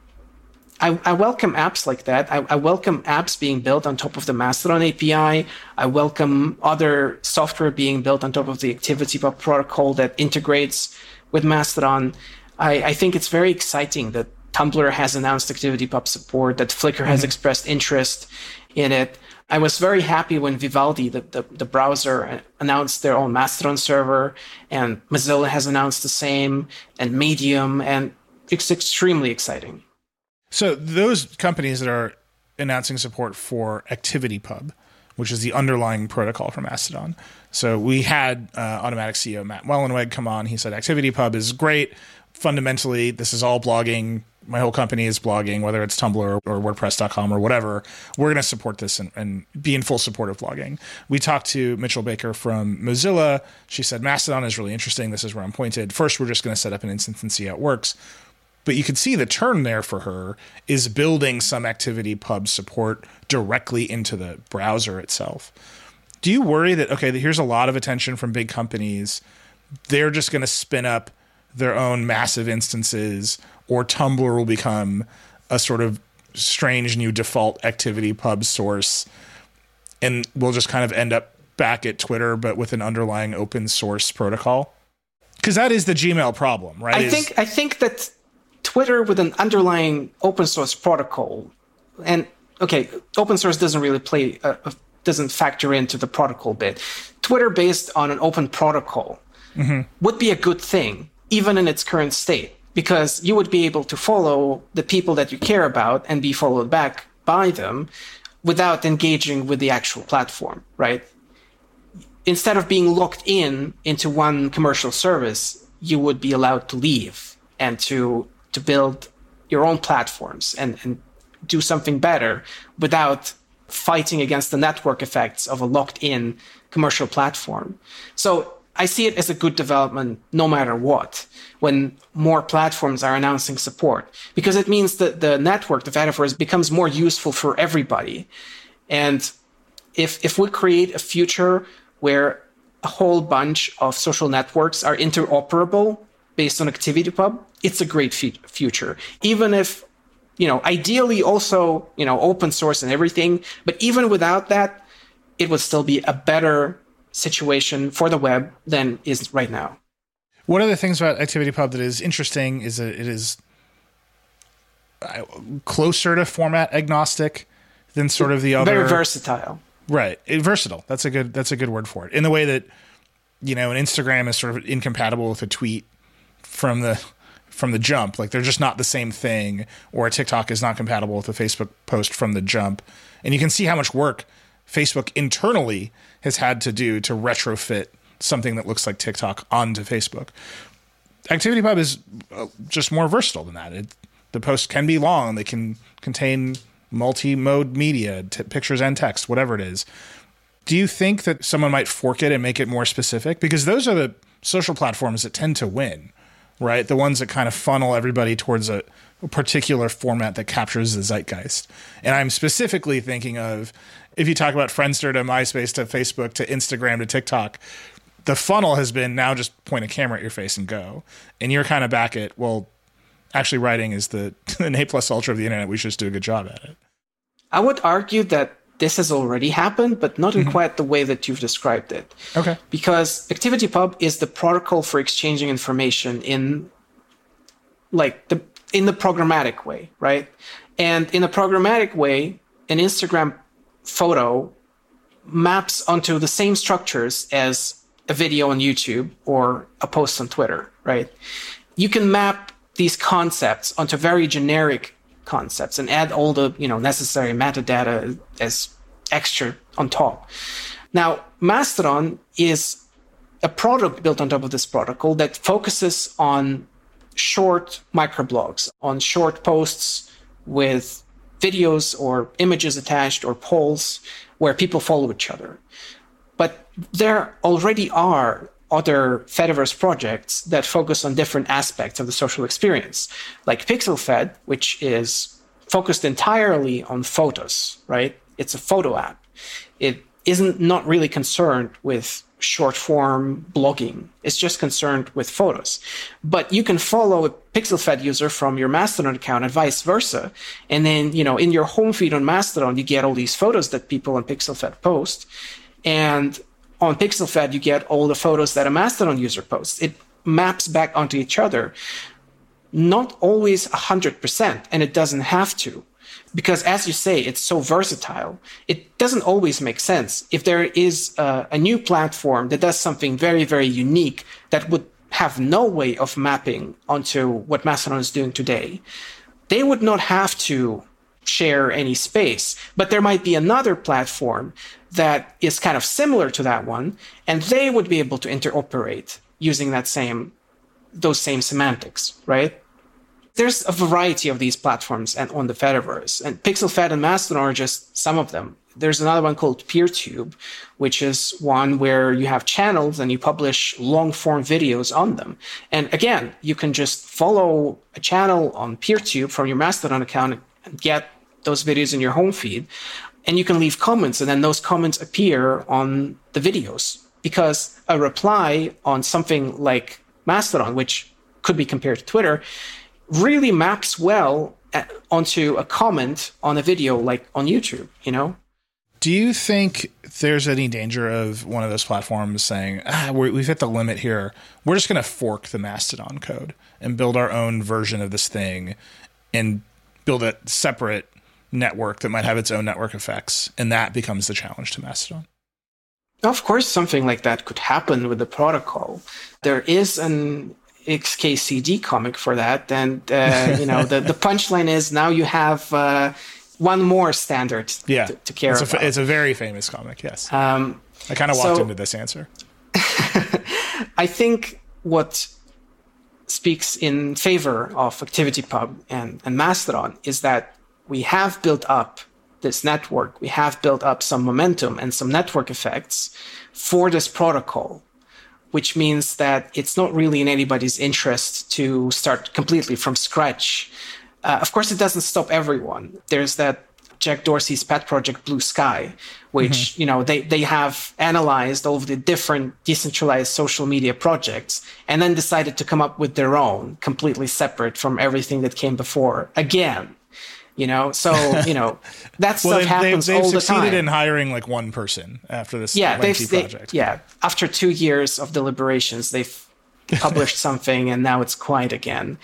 I welcome apps like that. I welcome apps being built on top of the Mastodon API. I welcome other software being built on top of the ActivityPub protocol that integrates with Mastodon. I think it's very exciting that Tumblr has announced ActivityPub support, that Flickr has expressed interest in it. I was very happy when Vivaldi, the browser, announced their own Mastodon server, and Mozilla has announced the same, and Medium, and it's extremely exciting. So those companies that are announcing support for ActivityPub, which is the underlying protocol for Mastodon. So we had Automatic CEO Matt Mullenweg come on. He said ActivityPub is great. Fundamentally, this is all blogging. My whole company is blogging, whether it's Tumblr or WordPress.com or whatever. We're going to support this and be in full support of blogging. We talked to Mitchell Baker from Mozilla. She said, Mastodon is really interesting. This is where I'm pointed. First, we're just going to set up an instance and see how it works. But you can see the turn there for her is building some ActivityPub support directly into the browser itself. Do you worry that, okay, here's a lot of attention from big companies. They're just going to spin up their own massive instances, or Tumblr will become a sort of strange new default ActivityPub source, and we'll just kind of end up back at Twitter, but with an underlying open source protocol? Because that is the Gmail problem, right? I think that Twitter with an underlying open source protocol, and okay, open source doesn't really doesn't factor into the protocol bit. Twitter based on an open protocol would be a good thing, even in its current state, because you would be able to follow the people that you care about and be followed back by them without engaging with the actual platform, right? Instead of being locked into one commercial service, you would be allowed to leave and to build your own platforms and do something better without fighting against the network effects of a locked-in commercial platform. So I see it as a good development no matter what, when more platforms are announcing support, because it means that the network, the Fediverse, becomes more useful for everybody. And if we create a future where a whole bunch of social networks are interoperable based on ActivityPub, it's a great future. Even if, ideally also, open source and everything, but even without that, it would still be a better situation for the web than is right now. One of the things about ActivityPub that is interesting is that it is closer to format agnostic than sort of the other. Very versatile. Right. Versatile. That's a good word for it. In the way that, an Instagram is sort of incompatible with a tweet from the jump. Like, they're just not the same thing. Or a TikTok is not compatible with a Facebook post from the jump. And you can see how much work Facebook internally has had to do to retrofit something that looks like TikTok onto Facebook. ActivityPub is just more versatile than that. The posts can be long. They can contain multi-mode media, pictures and text, whatever it is. Do you think that someone might fork it and make it more specific? Because those are the social platforms that tend to win, right? The ones that kind of funnel everybody towards a particular format that captures the zeitgeist. And I'm specifically thinking of, if you talk about Friendster to MySpace to Facebook to Instagram to TikTok, the funnel has been now just point a camera at your face and go. And you're kind of back at, well, actually writing is the A plus ultra of the internet. We should just do a good job at it. I would argue that this has already happened, but not in quite the way that you've described it. Okay. Because ActivityPub is the protocol for exchanging information in the programmatic way, right? And in a programmatic way, an Instagram photo maps onto the same structures as a video on YouTube or a post on Twitter, right? You can map these concepts onto very generic concepts and add all the necessary metadata as extra on top. Now, Mastodon is a product built on top of this protocol that focuses on short microblogs, on short posts with videos or images attached or polls where people follow each other. But there already are other Fediverse projects that focus on different aspects of the social experience, like PixelFed, which is focused entirely on photos, right? It's a photo app. It isn't not really concerned with short form blogging. It's just concerned with photos. But you can follow a PixelFed user from your Mastodon account and vice versa. And then, in your home feed on Mastodon, you get all these photos that people on PixelFed post. And on PixelFed, you get all the photos that a Mastodon user posts. It maps back onto each other. Not always 100%, and it doesn't have to. Because as you say, it's so versatile. It doesn't always make sense. If there is a new platform that does something very, very unique that would have no way of mapping onto what Mastodon is doing today, they would not have to share any space. But there might be another platform that is kind of similar to that one, and they would be able to interoperate using those same semantics, right? There's a variety of these platforms and on the Fediverse, and PixelFed and Mastodon are just some of them. There's another one called PeerTube, which is one where you have channels and you publish long-form videos on them. And again, you can just follow a channel on PeerTube from your Mastodon account and get those videos in your home feed. And you can leave comments, and then those comments appear on the videos. Because a reply on something like Mastodon, which could be compared to Twitter, really maps well onto a comment on a video like on YouTube, Do you think there's any danger of one of those platforms saying, we've hit the limit here. We're just going to fork the Mastodon code and build our own version of this thing and build a separate network that might have its own network effects, and that becomes the challenge to Mastodon? Of course, something like that could happen with the protocol. There is an XKCD comic for that, and the punchline is now you have one more standard to care about. It's a very famous comic, yes. I kind of walked into this answer. I think what speaks in favor of ActivityPub and Mastodon is that we have built up this network. We have built up some momentum and some network effects for this protocol, which means that it's not really in anybody's interest to start completely from scratch. Of course, it doesn't stop everyone. There's that Jack Dorsey's pet project, Blue Sky, which, they have analyzed all of the different decentralized social media projects and then decided to come up with their own, completely separate from everything that came before. Again, that stuff happens they've all the time. They've succeeded in hiring like one person after this lengthy project. After 2 years of deliberations, they've published something, and now it's quiet again.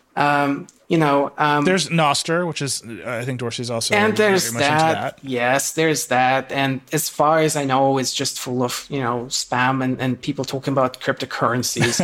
There's Nostr, which is, I think Dorsey's also and there's very much into that. Yes, there's that. And as far as I know, it's just full of, spam and people talking about cryptocurrencies.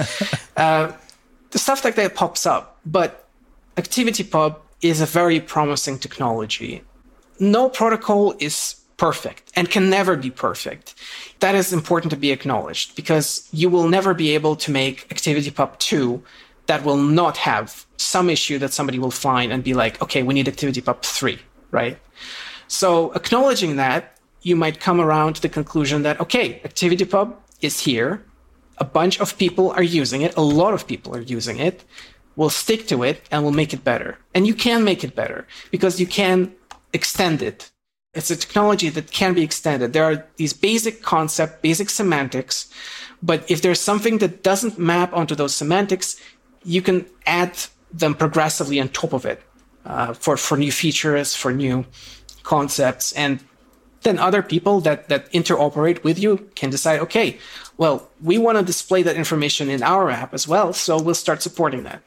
The stuff like that pops up. But ActivityPub is a very promising technology. No protocol is perfect and can never be perfect. That is important to be acknowledged, because you will never be able to make ActivityPub 2 that will not have some issue that somebody will find and be like, okay, we need ActivityPub 3, right? So acknowledging that, you might come around to the conclusion that, okay, ActivityPub is here. A bunch of people are using it. A lot of people are using it. We'll stick to it and we'll make it better. And you can make it better because you can extend it. It's a technology that can be extended. There are these basic concepts, basic semantics, but if there's something that doesn't map onto those semantics, you can add them progressively on top of it for new features, for new concepts. And then other people that interoperate with you can decide, okay, well, we want to display that information in our app as well, so we'll start supporting that.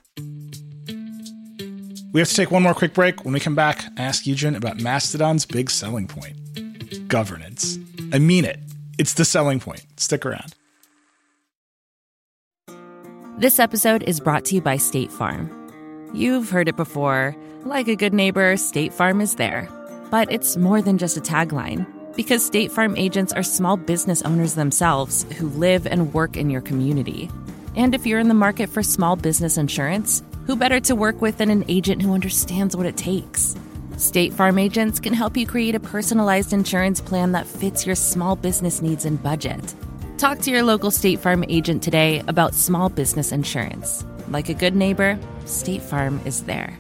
We have to take one more quick break. When we come back, I ask Eugen about Mastodon's big selling point, governance. I mean it. It's the selling point. Stick around. This episode is brought to you by State Farm. You've heard it before. Like a good neighbor, State Farm is there. But it's more than just a tagline, because State Farm agents are small business owners themselves who live and work in your community. And if you're in the market for small business insurance, who better to work with than an agent who understands what it takes? State Farm agents can help you create a personalized insurance plan that fits your small business needs and budget. Talk to your local State Farm agent today about small business insurance. Like a good neighbor, State Farm is there.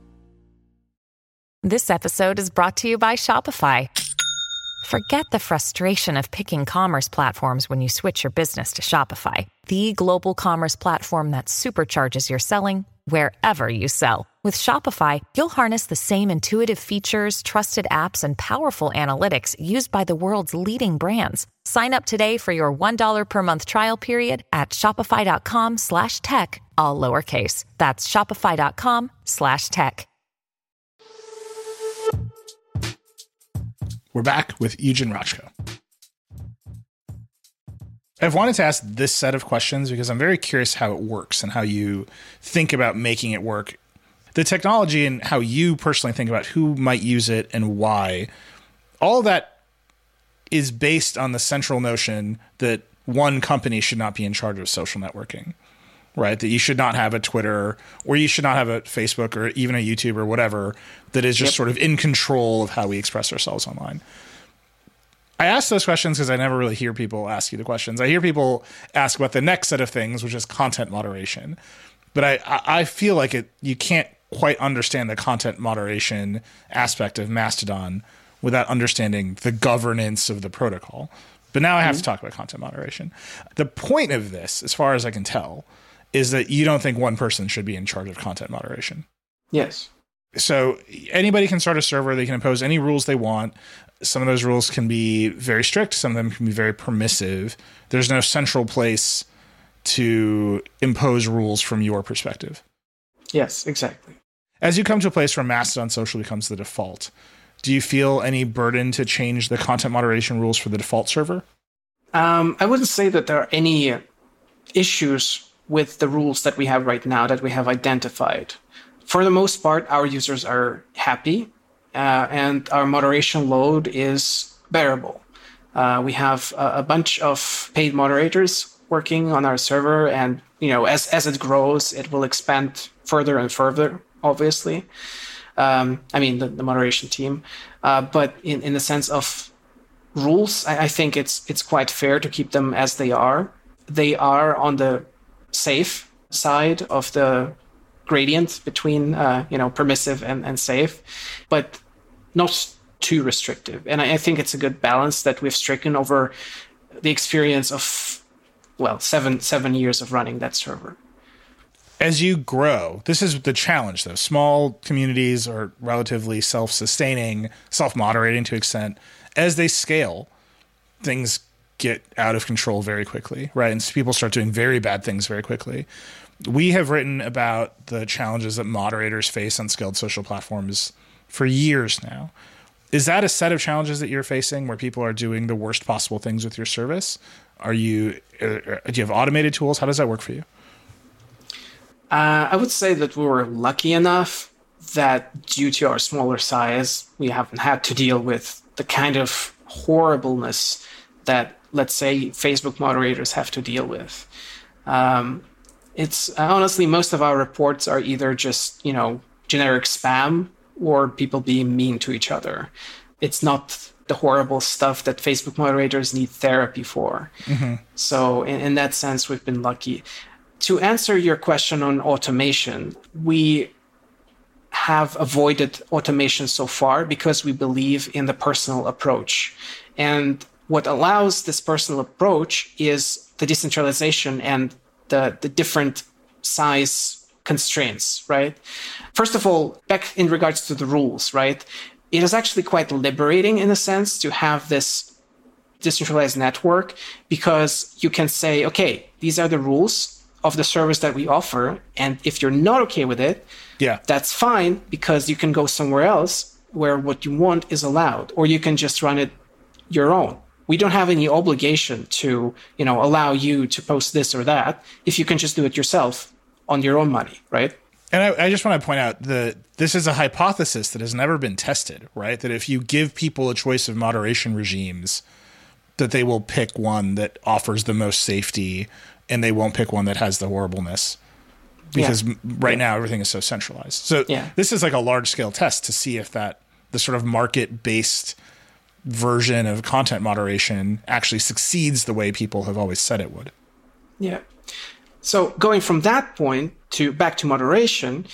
This episode is brought to you by Shopify. Forget the frustration of picking commerce platforms when you switch your business to Shopify, the global commerce platform that supercharges your selling wherever you sell. With Shopify, you'll harness the same intuitive features, trusted apps, and powerful analytics used by the world's leading brands. Sign up today for your $1 per month trial period at shopify.com/tech, all lowercase. That's shopify.com/tech. We're back with Eugen Rochko. I've wanted to ask this set of questions because I'm very curious how it works and how you think about making it work. The technology and how you personally think about who might use it and why. All of that is based on the central notion that one company should not be in charge of social networking, right? That you should not have a Twitter or you should not have a Facebook or even a YouTube or whatever that is just sort of in control of how we express ourselves online. I ask those questions because I never really hear people ask you the questions. I hear people ask about the next set of things, which is content moderation. But I feel like you can't quite understand the content moderation aspect of Mastodon without understanding the governance of the protocol. But now I have to talk about content moderation. The point of this, as far as I can tell, is that you don't think one person should be in charge of content moderation. Yes. So anybody can start a server. They can impose any rules they want. Some of those rules can be very strict. Some of them can be very permissive. There's no central place to impose rules from your perspective. Yes, exactly. As you come to a place where Mastodon Social becomes the default, do you feel any burden to change the content moderation rules for the default server? I wouldn't say that there are any issues with the rules that we have right now that we have identified. For the most part, our users are happy and our moderation load is bearable. We have a bunch of paid moderators working on our server, and as it grows, it will expand further and further, obviously. The moderation team. But in the sense of rules, I think it's quite fair to keep them as they are. They are on the safe side of the gradient between permissive and safe, but not too restrictive. And I think it's a good balance that we've stricken over the experience of seven years of running that server. As you grow, this is the challenge, though. Small communities are relatively self-sustaining, self-moderating to an extent. As they scale, things get out of control very quickly, right? And people start doing very bad things very quickly. We have written about the challenges that moderators face on scaled social platforms for years now. Is that a set of challenges that you're facing where people are doing the worst possible things with your service? Do you have automated tools? How does that work for you? I would say that we were lucky enough that due to our smaller size, we haven't had to deal with the kind of horribleness that, let's say, Facebook moderators have to deal with. It's honestly, most of our reports are either just, generic spam or people being mean to each other. It's not the horrible stuff that Facebook moderators need therapy for. Mm-hmm. So in that sense, we've been lucky. To answer your question on automation, we have avoided automation so far because we believe in the personal approach. And what allows this personal approach is the decentralization and the different size constraints, right? First of all, back in regards to the rules, right? It is actually quite liberating in a sense to have this decentralized network, because you can say, okay, these are the rules of the service that we offer. And if you're not okay with it, that's fine, because you can go somewhere else where what you want is allowed, or you can just run it your own. We don't have any obligation to, allow you to post this or that if you can just do it yourself on your own money, right? And I just want to point out that this is a hypothesis that has never been tested, right? That if you give people a choice of moderation regimes, that they will pick one that offers the most safety, and they won't pick one that has the horribleness, because right now everything is so centralized. So this is like a large scale test to see if the sort of market based version of content moderation actually succeeds the way people have always said it would. Yeah. So going from that point back to moderation,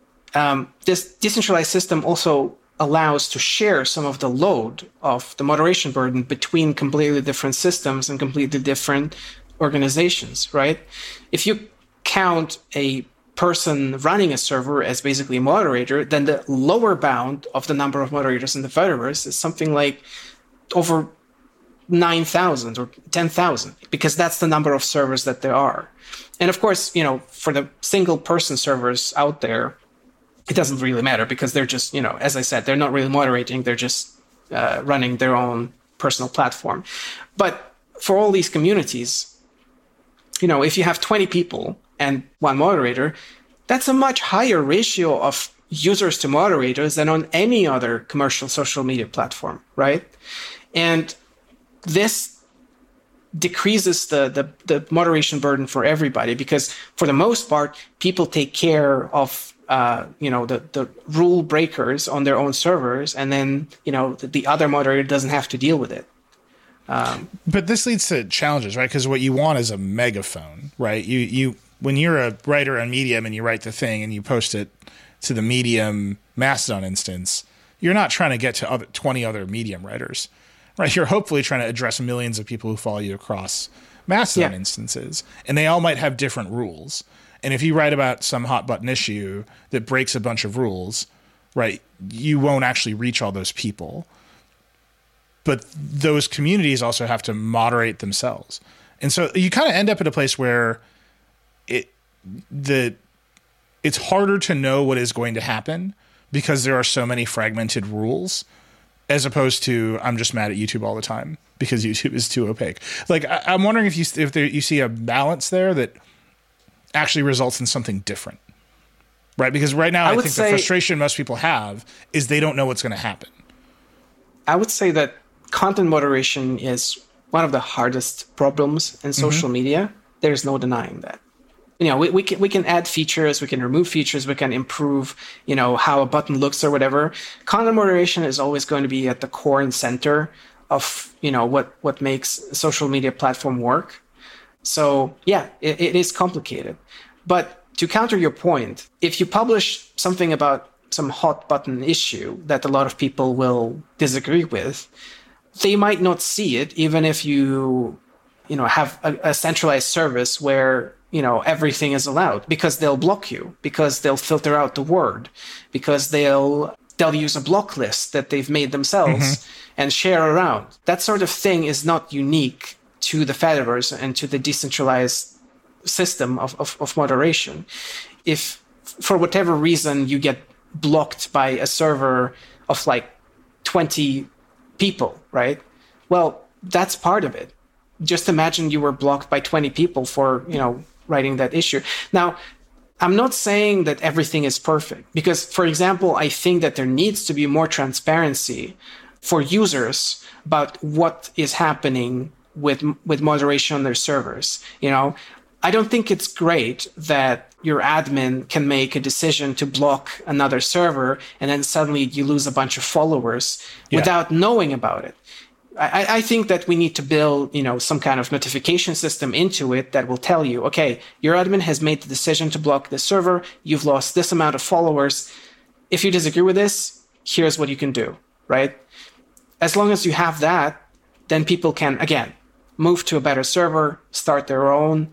this decentralized system also allows to share some of the load of the moderation burden between completely different systems and completely different organizations, right? If you count a person running a server as basically a moderator, then the lower bound of the number of moderators in the Fediverse is something like over 9,000 or 10,000, because that's the number of servers that there are. And of course, for the single person servers out there, it doesn't really matter, because they're just, as I said, they're not really moderating. They're just running their own personal platform. But for all these communities, if you have 20 people and one moderator, that's a much higher ratio of users to moderators than on any other commercial social media platform, right? And this decreases the moderation burden for everybody, because for the most part, people take care of the rule breakers on their own servers, and then the other moderator doesn't have to deal with it. But this leads to challenges, right? Because what you want is a megaphone, right? You when you're a writer on Medium and you write the thing and you post it to the Medium Mastodon instance, you're not trying to get to 20 other Medium writers, right? You're hopefully trying to address millions of people who follow you across Mastodon instances, and they all might have different rules. And if you write about some hot button issue that breaks a bunch of rules, right, you won't actually reach all those people. But those communities also have to moderate themselves. And so you kind of end up at a place where it's harder to know what is going to happen because there are so many fragmented rules, as opposed to I'm just mad at YouTube all the time because YouTube is too opaque. Like, I'm wondering if you see a balance there that actually results in something different, right? Because right now I think the frustration most people have is they don't know what's going to happen. I would say that content moderation is one of the hardest problems in social media. There's no denying that. We can add features, we can remove features, we can improve, how a button looks or whatever. Content moderation is always going to be at the core and center of, what makes a social media platform work. So yeah, it is complicated. But to counter your point, if you publish something about some hot button issue that a lot of people will disagree with, they might not see it, even if you have a centralized service where, everything is allowed, because they'll block you, because they'll filter out the word, because they'll use a block list that they've made themselves and share around. That sort of thing is not unique to the Fediverse and to the decentralized system of moderation. If for whatever reason you get blocked by a server of like 20 people, right? Well, that's part of it. Just imagine you were blocked by 20 people for, writing that issue. Now, I'm not saying that everything is perfect, because, for example, I think that there needs to be more transparency for users about what is happening with moderation on their servers. I don't think it's great that your admin can make a decision to block another server and then suddenly you lose a bunch of followers without knowing about it. I think that we need to build, some kind of notification system into it that will tell you, okay, your admin has made the decision to block this server. You've lost this amount of followers. if you disagree with this, here's what you can do, right? As long as you have that, then people can, again, move to a better server, start their own.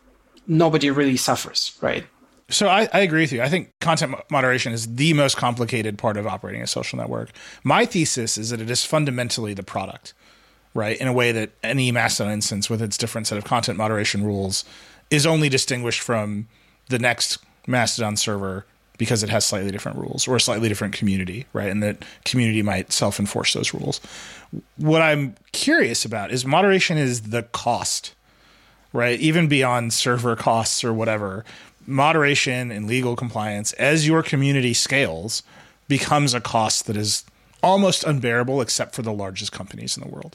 Nobody really suffers, right? So I agree with you. I think content moderation is the most complicated part of operating a social network. My thesis is that it is fundamentally the product, right? In a way that any Mastodon instance with its different set of content moderation rules is only distinguished from the next Mastodon server because it has slightly different rules or a slightly different community, right? And that community might self-enforce those rules. What I'm curious about is moderation is the cost, right? Even beyond server costs or whatever, moderation and legal compliance, as your community scales, becomes a cost that is almost unbearable except for the largest companies in the world.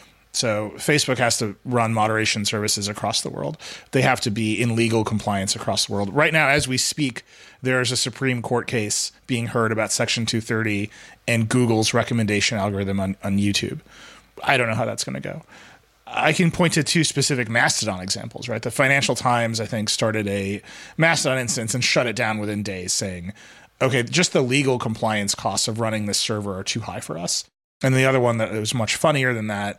So Facebook has to run moderation services across the world. They have to be in legal compliance across the world. Right now, as we speak, there's a Supreme Court case being heard about Section 230 and Google's recommendation algorithm on YouTube. I don't know how that's going to go. I can point to two specific Mastodon examples, right? The Financial Times, I think, started a Mastodon instance and shut it down within days saying, okay, just the legal compliance costs of running this server are too high for us. And the other one that was much funnier than that,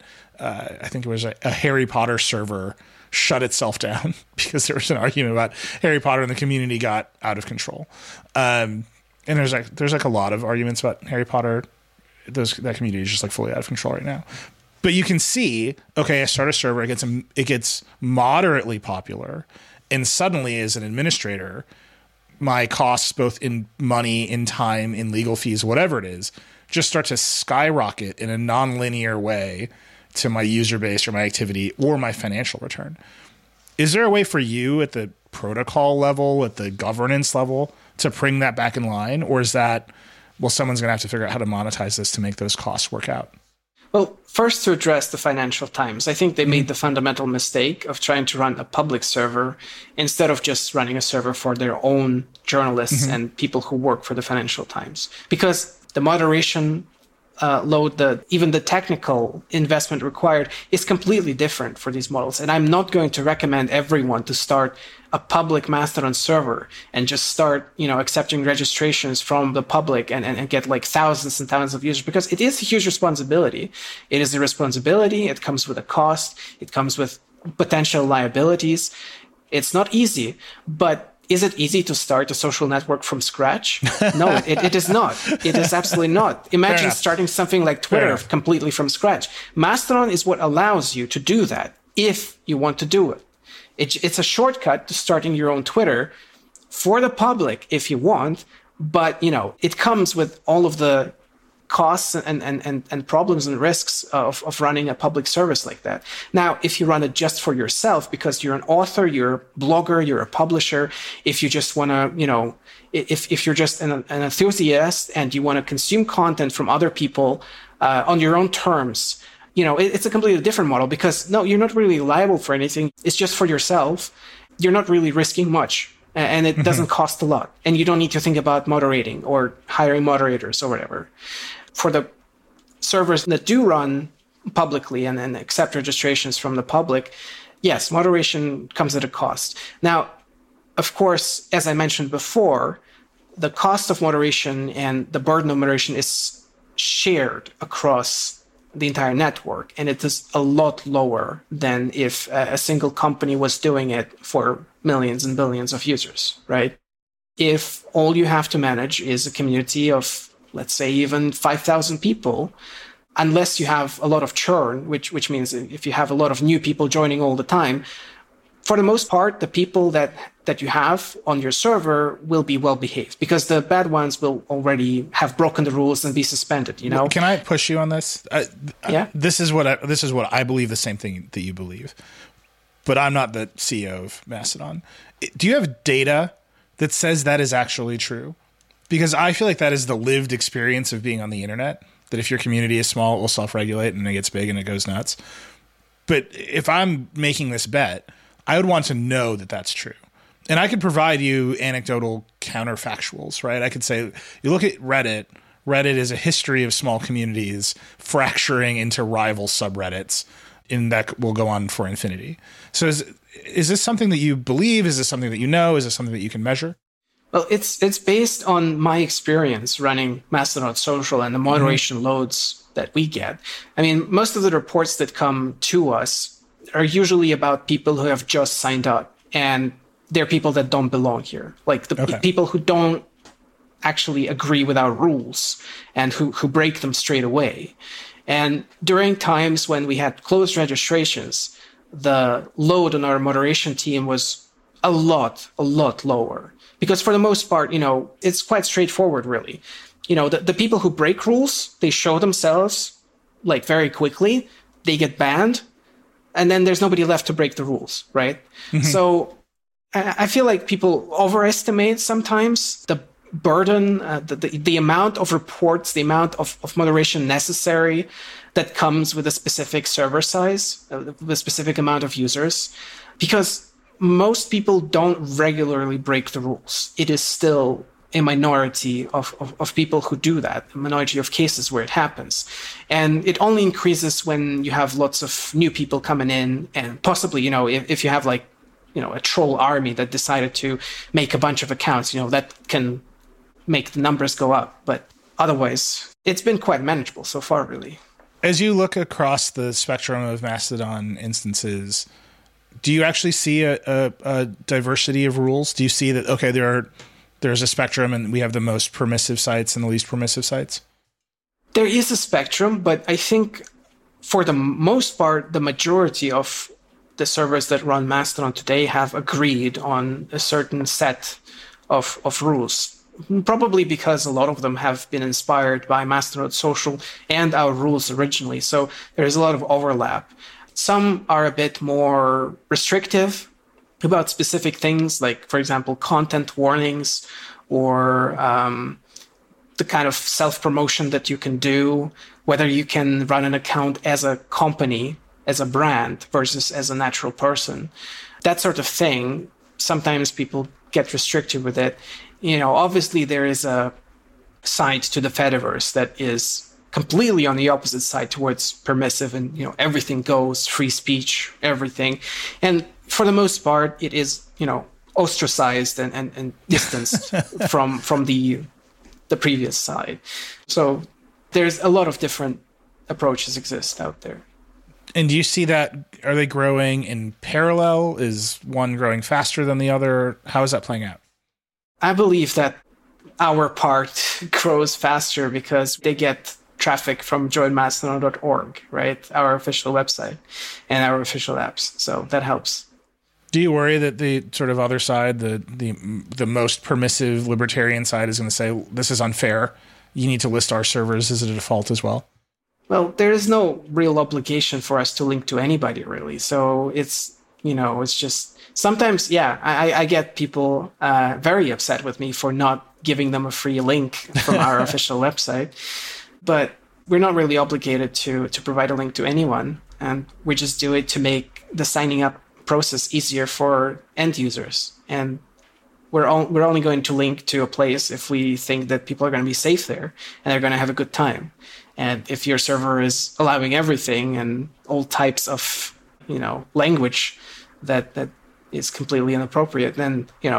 I think it was a Harry Potter server shut itself down because there was an argument about Harry Potter and the community got out of control. And there's a lot of arguments about Harry Potter. That community is just like fully out of control right now. But you can see, okay, I start a server, it gets moderately popular, and suddenly as an administrator, my costs both in money, in time, in legal fees, whatever it is, just start to skyrocket in a nonlinear way to my user base or my activity or my financial return. Is there a way for you at the protocol level, at the governance level, to bring that back in line? Or is that, well, someone's going to have to figure out how to monetize this to make those costs work out? Well, first to address the Financial Times, I think they made the fundamental mistake of trying to run a public server instead of just running a server for their own journalists and people who work for the Financial Times. Because the moderation load, even the technical investment required is completely different for these models. And I'm not going to recommend everyone to start a public Mastodon server and just start, accepting registrations from the public and get like thousands and thousands of users, because it is a huge responsibility. It is a responsibility. It comes with a cost. It comes with potential liabilities. It's not easy, but is it easy to start a social network from scratch? No, it is not. It is absolutely not. Imagine starting something like Twitter completely from scratch. Mastodon is what allows you to do that if you want to do it. It's a shortcut to starting your own Twitter for the public if you want, but it comes with all of the costs and problems and risks of running a public service like that. Now, if you run it just for yourself, because you're an author, you're a blogger, you're a publisher, if you just want to, if you're just an enthusiast and you want to consume content from other people on your own terms, it's a completely different model, because no, you're not really liable for anything. It's just for yourself. You're not really risking much, and it doesn't cost a lot. And you don't need to think about moderating or hiring moderators or whatever. For the servers that do run publicly and accept registrations from the public, yes, moderation comes at a cost. Now, of course, as I mentioned before, the cost of moderation and the burden of moderation is shared across the entire network, and it is a lot lower than if a single company was doing it for millions and billions of users, right? If all you have to manage is a community of, let's say, even 5,000 people, unless you have a lot of churn, which means if you have a lot of new people joining all the time, for the most part, the people that you have on your server will be well behaved, because the bad ones will already have broken the rules and be suspended. Can I push you on this? Yeah. This is what I believe, the same thing that you believe, but I'm not the CEO of Mastodon. Do you have data that says that is actually true? Because I feel like that is the lived experience of being on the internet, that if your community is small, it will self-regulate and it gets big and it goes nuts. But if I'm making this bet, I would want to know that that's true. And I could provide you anecdotal counterfactuals, right? I could say, you look at Reddit. Reddit is a history of small communities fracturing into rival subreddits, and that will go on for infinity. So is this something that you believe? Is this something that you know? Is this something that you can measure? Well, it's based on my experience running Mastodon Social and the moderation loads that we get. I mean, most of the reports that come to us are usually about people who have just signed up, and they're people that don't belong here. Like the people who don't actually agree with our rules and who break them straight away. And during times when we had closed registrations, the load on our moderation team was a lot lower. Because for the most part, it's quite straightforward, really. The people who break rules, they show themselves like very quickly, they get banned, and then there's nobody left to break the rules, right? So I feel like people overestimate sometimes the burden, the amount of reports, the amount of moderation necessary that comes with a specific server size, with a specific amount of users, because most people don't regularly break the rules. It is still a minority of people who do that, a minority of cases where it happens. And it only increases when you have lots of new people coming in, and possibly, if you have a troll army that decided to make a bunch of accounts, that can make the numbers go up. But otherwise, it's been quite manageable so far, really. As you look across the spectrum of Mastodon instances, do you actually see a diversity of rules? Do you see that, okay, there's a spectrum and we have the most permissive sites and the least permissive sites? There is a spectrum, but I think for the most part, the majority of the servers that run Mastodon today have agreed on a certain set of rules. Probably because a lot of them have been inspired by Mastodon Social and our rules originally. So there's a lot of overlap. Some are a bit more restrictive about specific things, like, for example, content warnings or the kind of self-promotion that you can do, whether you can run an account as a company, as a brand, versus as a natural person. That sort of thing, sometimes people get restricted with it. Obviously there is a side to the Fediverse that is completely on the opposite side towards permissive and, everything goes, free speech, everything. And for the most part, it is, ostracized and distanced from the previous side. So there's a lot of different approaches exist out there. And do you see that, are they growing in parallel? Is one growing faster than the other? How is that playing out? I believe that our part grows faster because they get traffic from joinmastodon.org, right? Our official website and our official apps. So that helps. Do you worry that the sort of other side, the most permissive libertarian side, is going to say, this is unfair, you need to list our servers as a default as well? Well, there is no real obligation for us to link to anybody, really. So it's just sometimes, I get people very upset with me for not giving them a free link from our official website. But we're not really obligated to provide a link to anyone. And we just do it to make the signing up process easier for end users. And we're only going to link to a place if we think that people are going to be safe there and they're going to have a good time. And if your server is allowing everything and all types of, language that is completely inappropriate, then, they're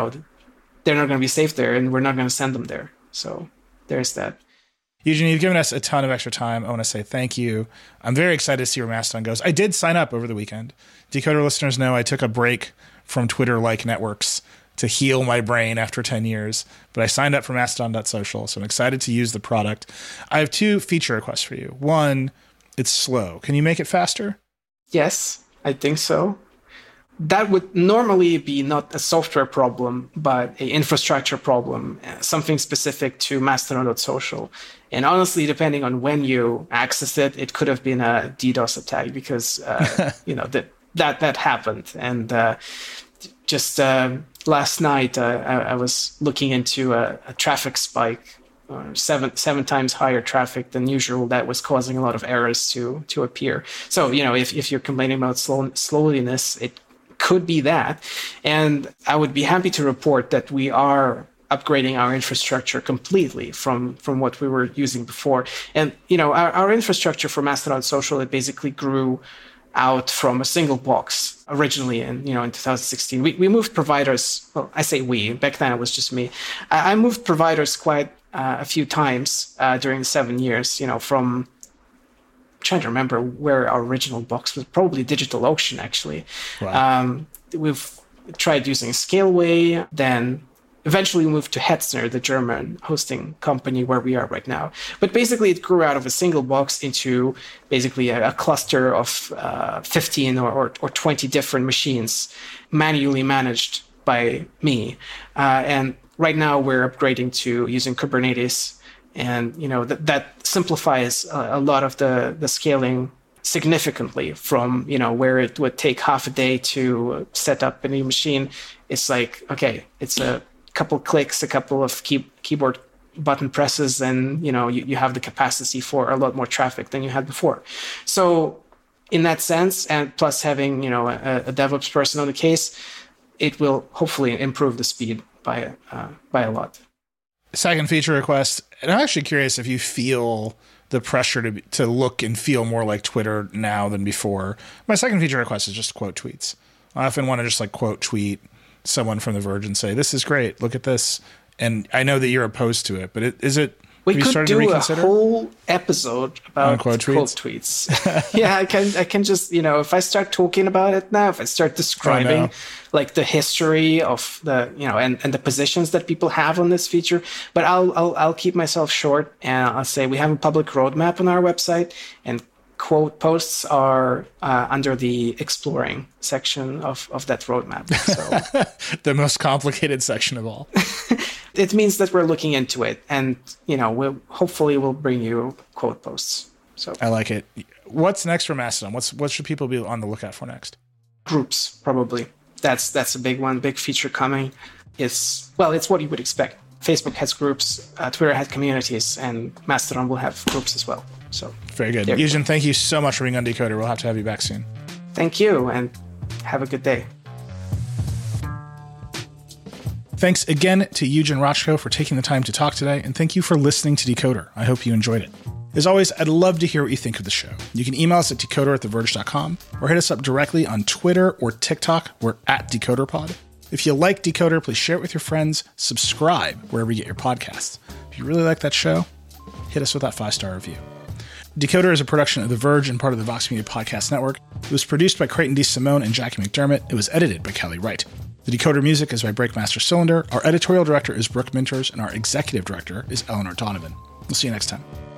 not going to be safe there and we're not going to send them there. So there's that. Eugen, you've given us a ton of extra time. I want to say thank you. I'm very excited to see where Mastodon goes. I did sign up over the weekend. Decoder listeners know I took a break from Twitter-like networks to heal my brain after 10 years, but I signed up for Mastodon.social, so I'm excited to use the product. I have 2 feature requests for you. One, it's slow. Can you make it faster? Yes, I think so. That would normally be not a software problem, but an infrastructure problem, something specific to Mastodon.social. And honestly, depending on when you access it, it could have been a DDoS attack because, that happened. And just last night, I was looking into a traffic spike, seven times higher traffic than usual, that was causing a lot of errors to appear. So, if you're complaining about slowiness, it could be that. And I would be happy to report that we are upgrading our infrastructure completely from what we were using before. And, our infrastructure for Mastodon Social, it basically grew out from a single box originally in 2016. We moved providers. Well, I say we. Back then it was just me. I moved providers quite a few times during the 7 years. From I'm trying to remember where our original box was. Probably DigitalOcean actually. Wow. We've tried using Scaleway, then eventually we moved to Hetzner, the German hosting company where we are right now. But basically it grew out of a single box into basically a cluster of 15 or 20 different machines manually managed by me. And right now we're upgrading to using Kubernetes. And, that simplifies a lot of the scaling significantly from, where it would take half a day to set up a new machine. It's like, okay, it's a couple clicks, a couple of keyboard button presses, and you have the capacity for a lot more traffic than you had before. So in that sense, and plus having a DevOps person on the case, it will hopefully improve the speed by a lot. Second feature request, and I'm actually curious if you feel the pressure to look and feel more like Twitter now than before. My second feature request is just quote tweets. I often want to just quote tweet someone from The Verge and say, this is great, look at this. And I know that you're opposed to it, but we could do a whole episode about quote tweets. Yeah, I can just, if I start talking about it now, if I start describing the history of the, and the positions that people have on this feature, but I'll keep myself short, and I'll say we have a public roadmap on our website, and quote posts are under the exploring section of that roadmap. So the most complicated section of all. It means that we're looking into it, and we'll bring you quote posts. So I like it. What's next for Mastodon? What should people be on the lookout for next? Groups, probably. That's a big one. Big feature coming. It's what you would expect. Facebook has groups, Twitter has communities, and Mastodon will have groups as well. So very good. Eugen, thank you so much for being on Decoder. We'll have to have you back soon. Thank you, and have a good day. Thanks again to Eugen Rochko for taking the time to talk today, and thank you for listening to Decoder. I hope you enjoyed it. As always, I'd love to hear what you think of the show. You can email us at decoder@theverge.com or hit us up directly on Twitter or TikTok. We're at DecoderPod. If you like Decoder, please share it with your friends. Subscribe wherever you get your podcasts. If you really like that show, hit us with that 5-star review. Decoder is a production of The Verge and part of the Vox Media Podcast Network. It was produced by Creighton D. Simone and Jackie McDermott. It was edited by Kelly Wright. The Decoder music is by Breakmaster Cylinder. Our editorial director is Brooke Minters, and our executive director is Eleanor Donovan. We'll see you next time.